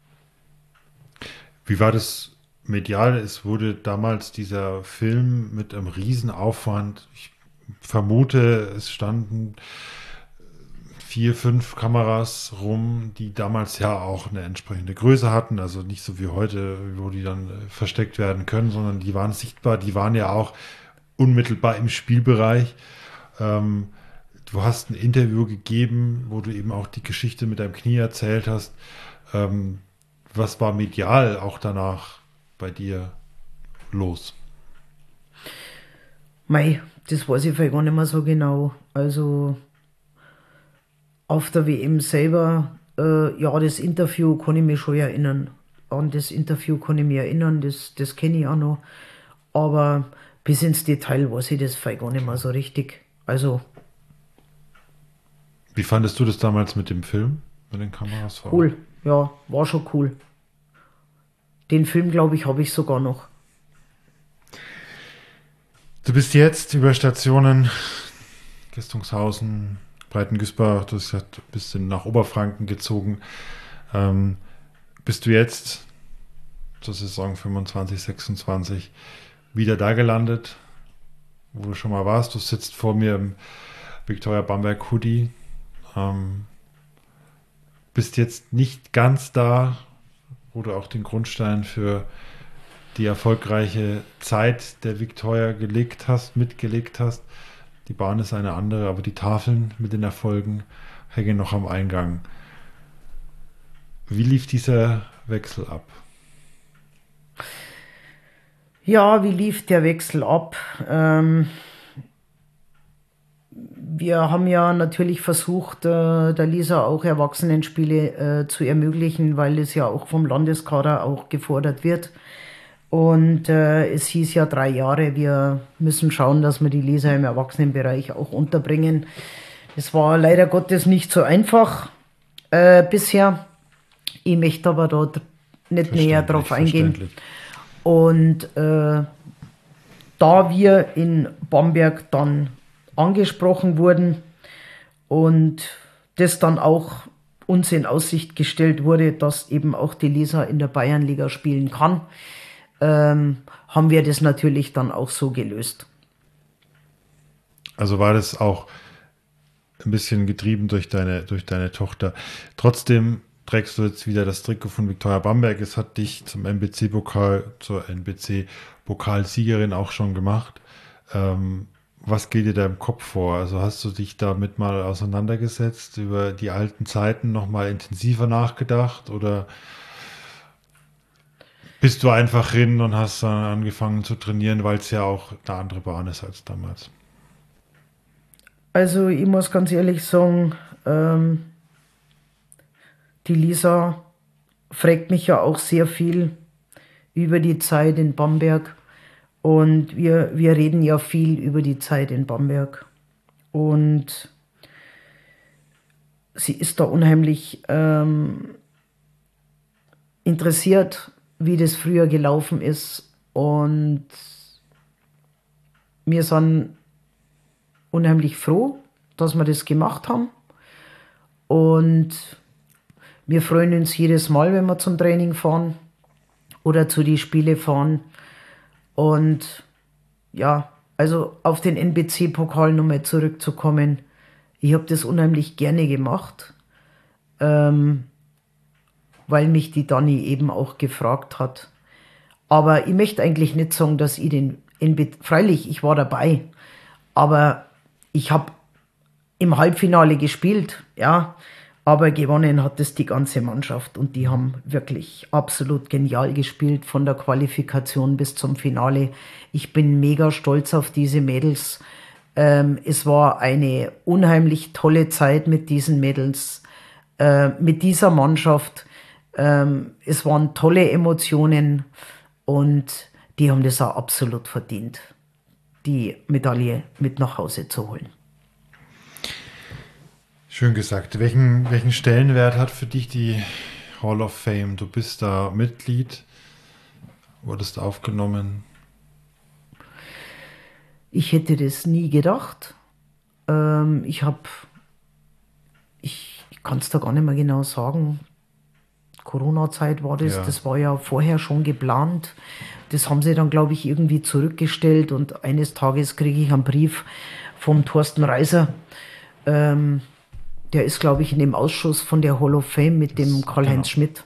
Wie war das medial? Es wurde damals dieser Film mit einem Riesenaufwand, ich vermute, es standen vier, fünf Kameras rum, die damals ja auch eine entsprechende Größe hatten, also nicht so wie heute, wo die dann versteckt werden können, sondern die waren sichtbar, die waren ja auch unmittelbar im Spielbereich. Ähm, du hast ein Interview gegeben, wo du eben auch die Geschichte mit deinem Knie erzählt hast. Ähm, was war medial auch danach bei dir los? Mei, das weiß ich vielleicht gar nicht mehr so genau. Also auf der W M selber, äh, ja, das Interview kann ich mich schon erinnern. An das Interview kann ich mich erinnern, das, das kenne ich auch noch. Aber bis ins Detail weiß ich das vielleicht gar nicht mehr so richtig. Also. Wie fandest du das damals mit dem Film, mit den Kameras? Cool, ja, war schon cool. Den Film, glaube ich, habe ich sogar noch. Du bist jetzt über Stationen Gistungshausen, Breitengüßbach, du hast gesagt, du bist nach Oberfranken gezogen. Ähm, bist du jetzt zur Saison fünfundzwanzig, sechsundzwanzig wieder da gelandet, wo du schon mal warst? Du sitzt vor mir im Viktoria Bamberg Hoodie. Ähm, bist jetzt nicht ganz da, wo du auch den Grundstein für die erfolgreiche Zeit der Viktoria gelegt hast, mitgelegt hast. Die Bahn ist eine andere, aber die Tafeln mit den Erfolgen hängen noch am Eingang. Wie lief dieser Wechsel ab? Ja, wie lief der Wechsel ab? Ähm, wir haben ja natürlich versucht, äh, der Lisa auch Erwachsenenspiele äh, zu ermöglichen, weil es ja auch vom Landeskader auch gefordert wird. Und äh, es hieß ja drei Jahre, wir müssen schauen, dass wir die Lisa im Erwachsenenbereich auch unterbringen. Das war leider Gottes nicht so einfach äh, bisher. Ich möchte aber da nicht näher drauf eingehen. Und äh, da wir in Bamberg dann angesprochen wurden und das dann auch uns in Aussicht gestellt wurde, dass eben auch die Lisa in der Bayernliga spielen kann, ähm, haben wir das natürlich dann auch so gelöst. Also war das auch ein bisschen getrieben durch deine, durch deine Tochter. Trotzdem trägst du jetzt wieder das Trikot von Viktoria Bamberg. Es hat dich zum N B C-Pokal, zur N B C-Pokalsiegerin auch schon gemacht. Ähm, was geht dir da im Kopf vor? Also hast du dich damit mal auseinandergesetzt, über die alten Zeiten nochmal intensiver nachgedacht oder bist du einfach hin und hast dann angefangen zu trainieren, weil es ja auch eine andere Bahn ist als damals? Also ich muss ganz ehrlich sagen, ähm, die Lisa fragt mich ja auch sehr viel über die Zeit in Bamberg und wir, wir reden ja viel über die Zeit in Bamberg und sie ist da unheimlich ähm, interessiert, wie das früher gelaufen ist und wir sind unheimlich froh, dass wir das gemacht haben und wir freuen uns jedes Mal, wenn wir zum Training fahren oder zu den Spielen fahren und ja, also auf den N B C-Pokal nochmal zurückzukommen, ich habe das unheimlich gerne gemacht, ähm, weil mich die Dani eben auch gefragt hat. Aber ich möchte eigentlich nicht sagen, dass ich den N B C, freilich, ich war dabei, aber ich habe im Halbfinale gespielt, ja, aber gewonnen hat es die ganze Mannschaft und die haben wirklich absolut genial gespielt, von der Qualifikation bis zum Finale. Ich bin mega stolz auf diese Mädels. Ähm, es war eine unheimlich tolle Zeit mit diesen Mädels, äh, mit dieser Mannschaft. Ähm, es waren tolle Emotionen und die haben das auch absolut verdient, die Medaille mit nach Hause zu holen. Schön gesagt. Welchen, welchen Stellenwert hat für dich die Hall of Fame? Du bist da Mitglied, wurdest aufgenommen. Ich hätte das nie gedacht. Ähm, ich habe, ich, ich kann es da gar nicht mehr genau sagen. Corona-Zeit war das, ja. Das war ja vorher schon geplant. Das haben sie dann, glaube ich, irgendwie zurückgestellt und eines Tages kriege ich einen Brief vom Thorsten Reiser. Ähm, der ist, glaube ich, in dem Ausschuss von der Hall of Fame mit das, dem Karl-Heinz genau. Schmidt.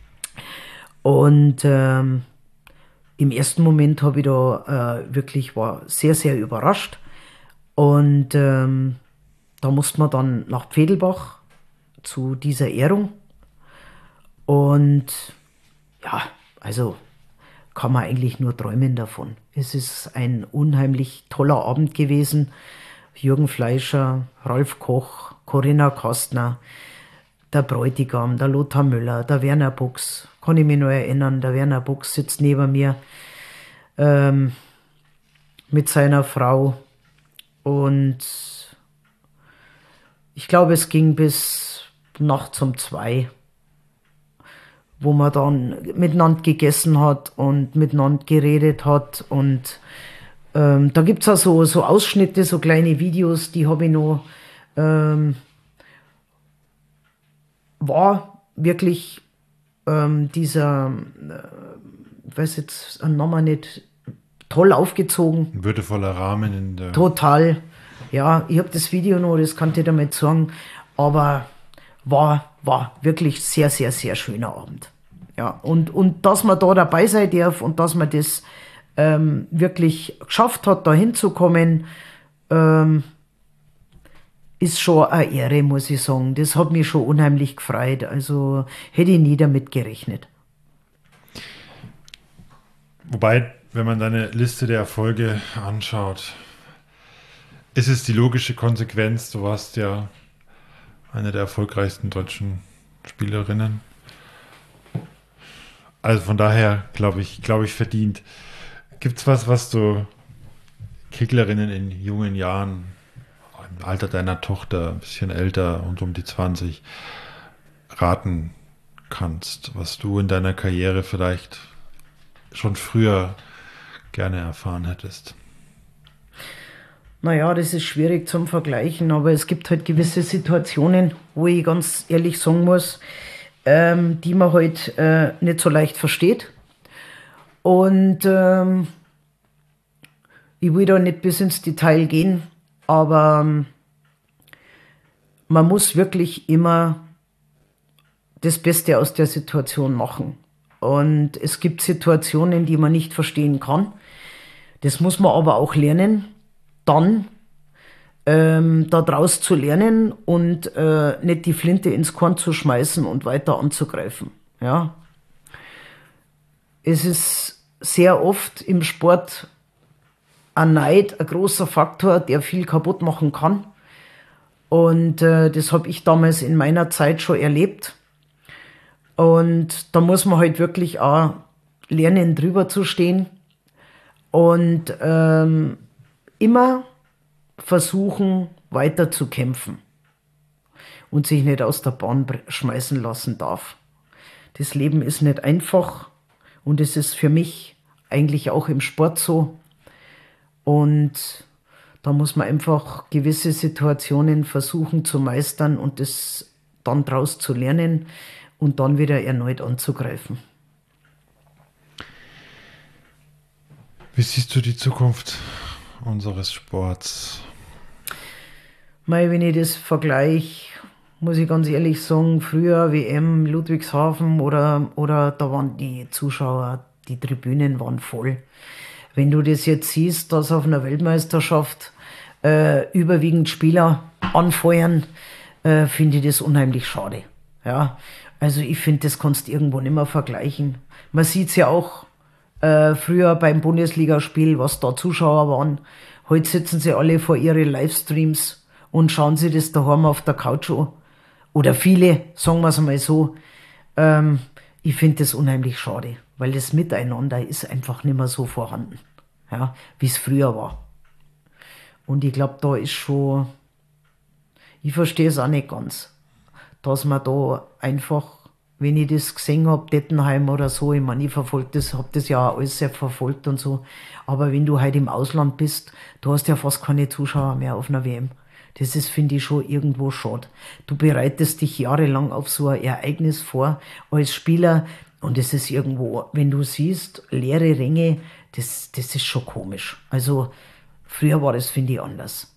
Und ähm, im ersten Moment habe ich da äh, wirklich, war sehr, sehr überrascht. Und ähm, da musste man dann nach Pfedelbach zu dieser Ehrung. Und ja, also kann man eigentlich nur träumen davon. Es ist ein unheimlich toller Abend gewesen. Jürgen Fleischer, Ralf Koch, Corinna Kastner, der Bräutigam, der Lothar Müller, der Werner Buchs, kann ich mich noch erinnern, der Werner Buchs sitzt neben mir ähm, mit seiner Frau und ich glaube, es ging bis nachts um zwei, wo man dann miteinander gegessen hat und miteinander geredet hat und ähm, da gibt es auch so, so Ausschnitte, so kleine Videos, die habe ich noch ähm, war wirklich ähm, dieser, äh, ich weiß jetzt einen Namen nicht, toll aufgezogen. Ein würdevoller Rahmen in der... Total. Ja, ich habe das Video noch, das kann ich damit sagen, aber war, war wirklich sehr, sehr, sehr schöner Abend. Ja, und, und dass man da dabei sein darf und dass man das ähm, wirklich geschafft hat, da hinzukommen, ähm, ist schon eine Ehre, muss ich sagen. Das hat mich schon unheimlich gefreut. Also hätte ich nie damit gerechnet. Wobei, wenn man deine Liste der Erfolge anschaut, ist es die logische Konsequenz. Du warst ja eine der erfolgreichsten deutschen Spielerinnen. Also von daher, glaube ich, glaube ich, verdient. Gibt es was, was du Kicklerinnen in jungen Jahren, im Alter deiner Tochter, ein bisschen älter und um die zwanzig, raten kannst, was du in deiner Karriere vielleicht schon früher gerne erfahren hättest? Naja, das ist schwierig zum Vergleichen, aber es gibt halt gewisse Situationen, wo ich ganz ehrlich sagen muss, ähm, die man halt äh, nicht so leicht versteht. Und ähm, ich will da nicht bis ins Detail gehen, aber ähm, man muss wirklich immer das Beste aus der Situation machen. Und es gibt Situationen, die man nicht verstehen kann. Das muss man aber auch lernen, dann ähm, da draus zu lernen und äh, nicht die Flinte ins Korn zu schmeißen und weiter anzugreifen. Ja. Es ist sehr oft im Sport ein Neid, ein großer Faktor, der viel kaputt machen kann. Und äh, das habe ich damals in meiner Zeit schon erlebt. Und da muss man halt wirklich auch lernen, drüber zu stehen und ähm, immer versuchen, weiter zu kämpfen und sich nicht aus der Bahn schmeißen lassen darf. Das Leben ist nicht einfach und es ist für mich eigentlich auch im Sport so. Und da muss man einfach gewisse Situationen versuchen zu meistern und das dann draus zu lernen und dann wieder erneut anzugreifen. Wie siehst du die Zukunft unseres Sports? Mal, wenn ich das vergleiche, muss ich ganz ehrlich sagen, früher W M, Ludwigshafen oder, oder da waren die Zuschauer, die Tribünen waren voll. Wenn du das jetzt siehst, dass auf einer Weltmeisterschaft äh, überwiegend Spieler anfeuern, äh, finde ich das unheimlich schade. Ja, also ich finde, das kannst du irgendwo nicht mehr vergleichen. Man sieht es ja auch äh, früher beim Bundesligaspiel, was da Zuschauer waren. Heute sitzen sie alle vor ihre Livestreams und schauen sich das daheim auf der Couch an. Oder viele, sagen wir es mal so. Ähm, ich finde das unheimlich schade, weil das Miteinander ist einfach nicht mehr so vorhanden, ja, wie es früher war. Und ich glaube, da ist schon, ich verstehe es auch nicht ganz, dass man da einfach, wenn ich das gesehen habe, Dettenheim oder so, ich meine, ich verfolge das, habe das ja auch alles sehr verfolgt und so, aber wenn du halt im Ausland bist, du hast ja fast keine Zuschauer mehr auf einer W M. Das ist, finde ich, schon irgendwo schade. Du bereitest dich jahrelang auf so ein Ereignis vor als Spieler und es ist irgendwo, wenn du siehst, leere Ränge, das, das ist schon komisch. Also früher war das, finde ich, anders.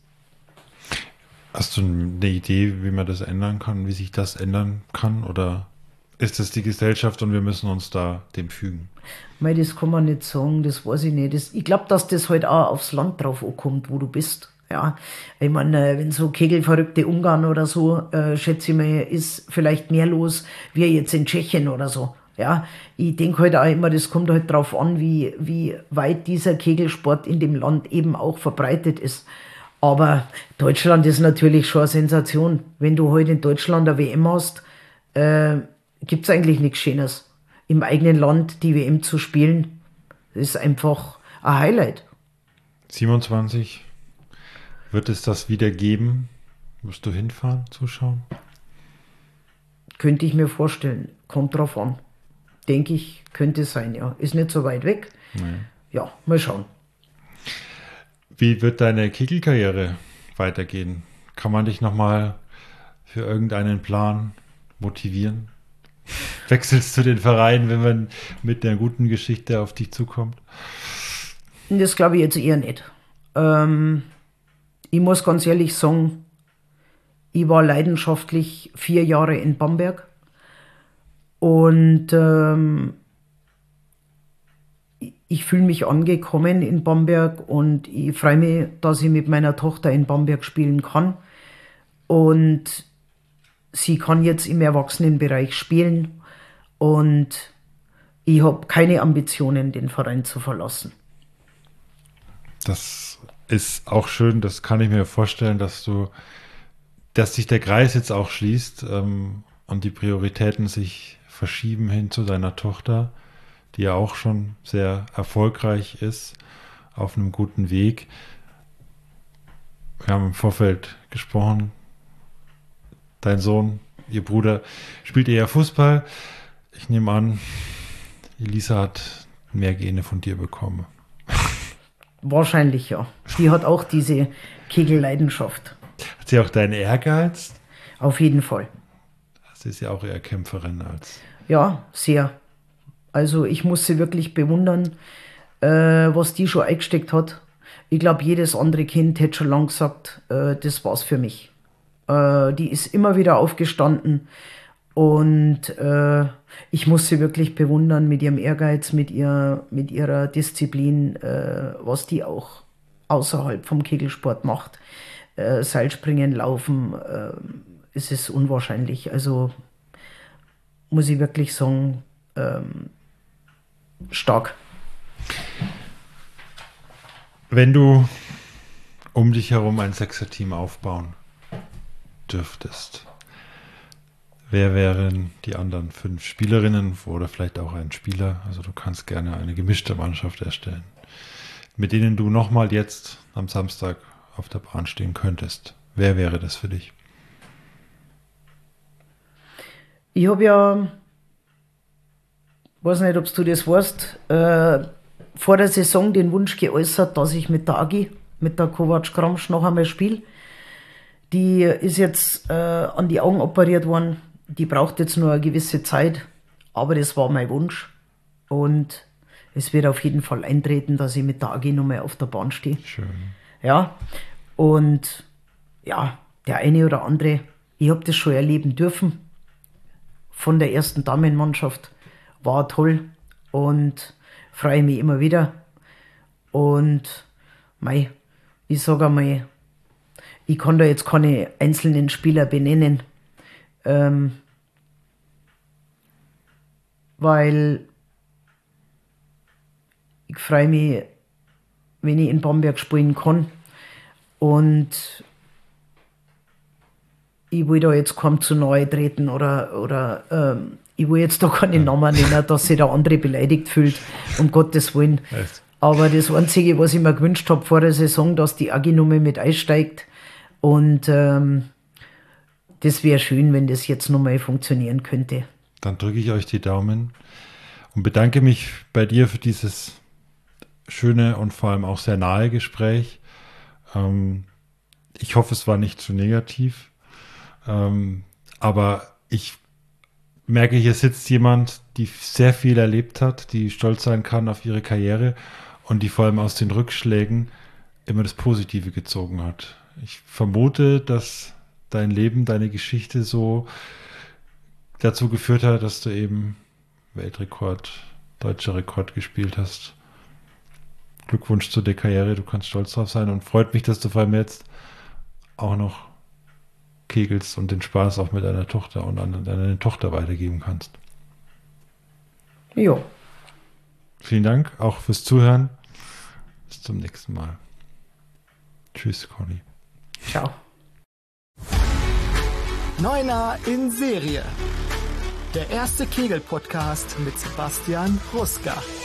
Hast du eine Idee, wie man das ändern kann, wie sich das ändern kann? Oder ist das die Gesellschaft und wir müssen uns da dem fügen? Mei, das kann man nicht sagen, das weiß ich nicht. Das, ich glaube, dass das halt auch aufs Land drauf ankommt, wo du bist. Ja, ich meine, wenn so kegelverrückte Ungarn oder so, äh, schätze ich mal, ist vielleicht mehr los, wie jetzt in Tschechien oder so. Ja, ich denke halt auch immer, das kommt halt drauf an, wie, wie weit dieser Kegelsport in dem Land eben auch verbreitet ist. Aber Deutschland ist natürlich schon eine Sensation. Wenn du heute in Deutschland eine W M hast, äh, gibt es eigentlich nichts Schönes. Im eigenen Land die W M zu spielen, ist einfach ein Highlight. siebenundzwanzig. Wird es das wieder geben? Musst du hinfahren, zuschauen? Könnte ich mir vorstellen. Kommt drauf an. Denke ich, könnte sein, ja. Ist nicht so weit weg. Nee. Ja, mal schauen. Wie wird deine Kegelkarriere weitergehen? Kann man dich nochmal für irgendeinen Plan motivieren? Wechselst du den Verein, wenn man mit einer guten Geschichte auf dich zukommt? Das glaube ich jetzt eher nicht. Ähm, ich muss ganz ehrlich sagen, ich war leidenschaftlich vier Jahre in Bamberg und ähm, ich fühle mich angekommen in Bamberg und ich freue mich, dass ich mit meiner Tochter in Bamberg spielen kann. Und sie kann jetzt im Erwachsenenbereich spielen und ich habe keine Ambitionen, den Verein zu verlassen. Das ist auch schön, das kann ich mir vorstellen, dass du, dass sich der Kreis jetzt auch schließt ähm, und die Prioritäten sich verschieben hin zu deiner Tochter, die ja auch schon sehr erfolgreich ist, auf einem guten Weg. Wir haben im Vorfeld gesprochen, dein Sohn, ihr Bruder, spielt eher Fußball. Ich nehme an, Elisa hat mehr Gene von dir bekommen. Wahrscheinlich ja. Die hat auch diese Kegelleidenschaft. Hat sie auch deinen Ehrgeiz? Auf jeden Fall. Sie ist ja auch eher Kämpferin als... Ja, sehr. Also ich muss sie wirklich bewundern, äh, was die schon eingesteckt hat. Ich glaube, jedes andere Kind hätte schon lang gesagt, äh, das war's für mich. Äh, die ist immer wieder aufgestanden und äh, ich muss sie wirklich bewundern mit ihrem Ehrgeiz, mit, ihr, mit ihrer Disziplin, äh, was die auch außerhalb vom Kegelsport macht. Äh, Seilspringen, Laufen, äh, es ist unwahrscheinlich. Also muss ich wirklich sagen, ähm, stark. Wenn du um dich herum ein Sechser-Team aufbauen dürftest, wer wären die anderen fünf Spielerinnen oder vielleicht auch ein Spieler? Also du kannst gerne eine gemischte Mannschaft erstellen, mit denen du nochmal jetzt am Samstag auf der Bahn stehen könntest. Wer wäre das für dich? Ich habe ja, weiß nicht, ob du das weißt, äh, vor der Saison den Wunsch geäußert, dass ich mit der Agi, mit der Kovac-Kramsch noch einmal spiele. Die ist jetzt äh, an die Augen operiert worden. Die braucht jetzt nur eine gewisse Zeit. Aber das war mein Wunsch. Und es wird auf jeden Fall eintreten, dass ich mit der Agi noch mal auf der Bahn stehe. Schön. Ja, und ja, der eine oder andere, ich habe das schon erleben dürfen. Von der ersten Damenmannschaft. War toll und freue mich immer wieder. Und mei, ich sage einmal, ich kann da jetzt keine einzelnen Spieler benennen, ähm, weil ich freue mich, wenn ich in Bamberg spielen kann. Und ich will da jetzt kaum zu nahe treten oder, oder ähm, ich will jetzt da keine Namen nennen, dass sich der andere beleidigt fühlt, um Gottes Willen. Echt? Aber das Einzige, was ich mir gewünscht habe vor der Saison, dass die Agi nochmal mit einsteigt. Und ähm, das wäre schön, wenn das jetzt nochmal funktionieren könnte. Dann drücke ich euch die Daumen und bedanke mich bei dir für dieses schöne und vor allem auch sehr nahe Gespräch. Ähm, ich hoffe, es war nicht zu negativ. Ähm, aber ich merke, hier sitzt jemand, die sehr viel erlebt hat, die stolz sein kann auf ihre Karriere und die vor allem aus den Rückschlägen immer das Positive gezogen hat. Ich vermute, dass dein Leben, deine Geschichte so dazu geführt hat, dass du eben Weltrekord, deutscher Rekord gespielt hast. Glückwunsch zu der Karriere, du kannst stolz drauf sein und freut mich, dass du vor allem jetzt auch noch kegelst und den Spaß auch mit deiner Tochter und an deine Tochter weitergeben kannst. Ja. Vielen Dank auch fürs Zuhören. Bis zum nächsten Mal. Tschüss, Conny. Ciao. Neuner in Serie. Der erste Kegel-Podcast mit Sebastian Ruska.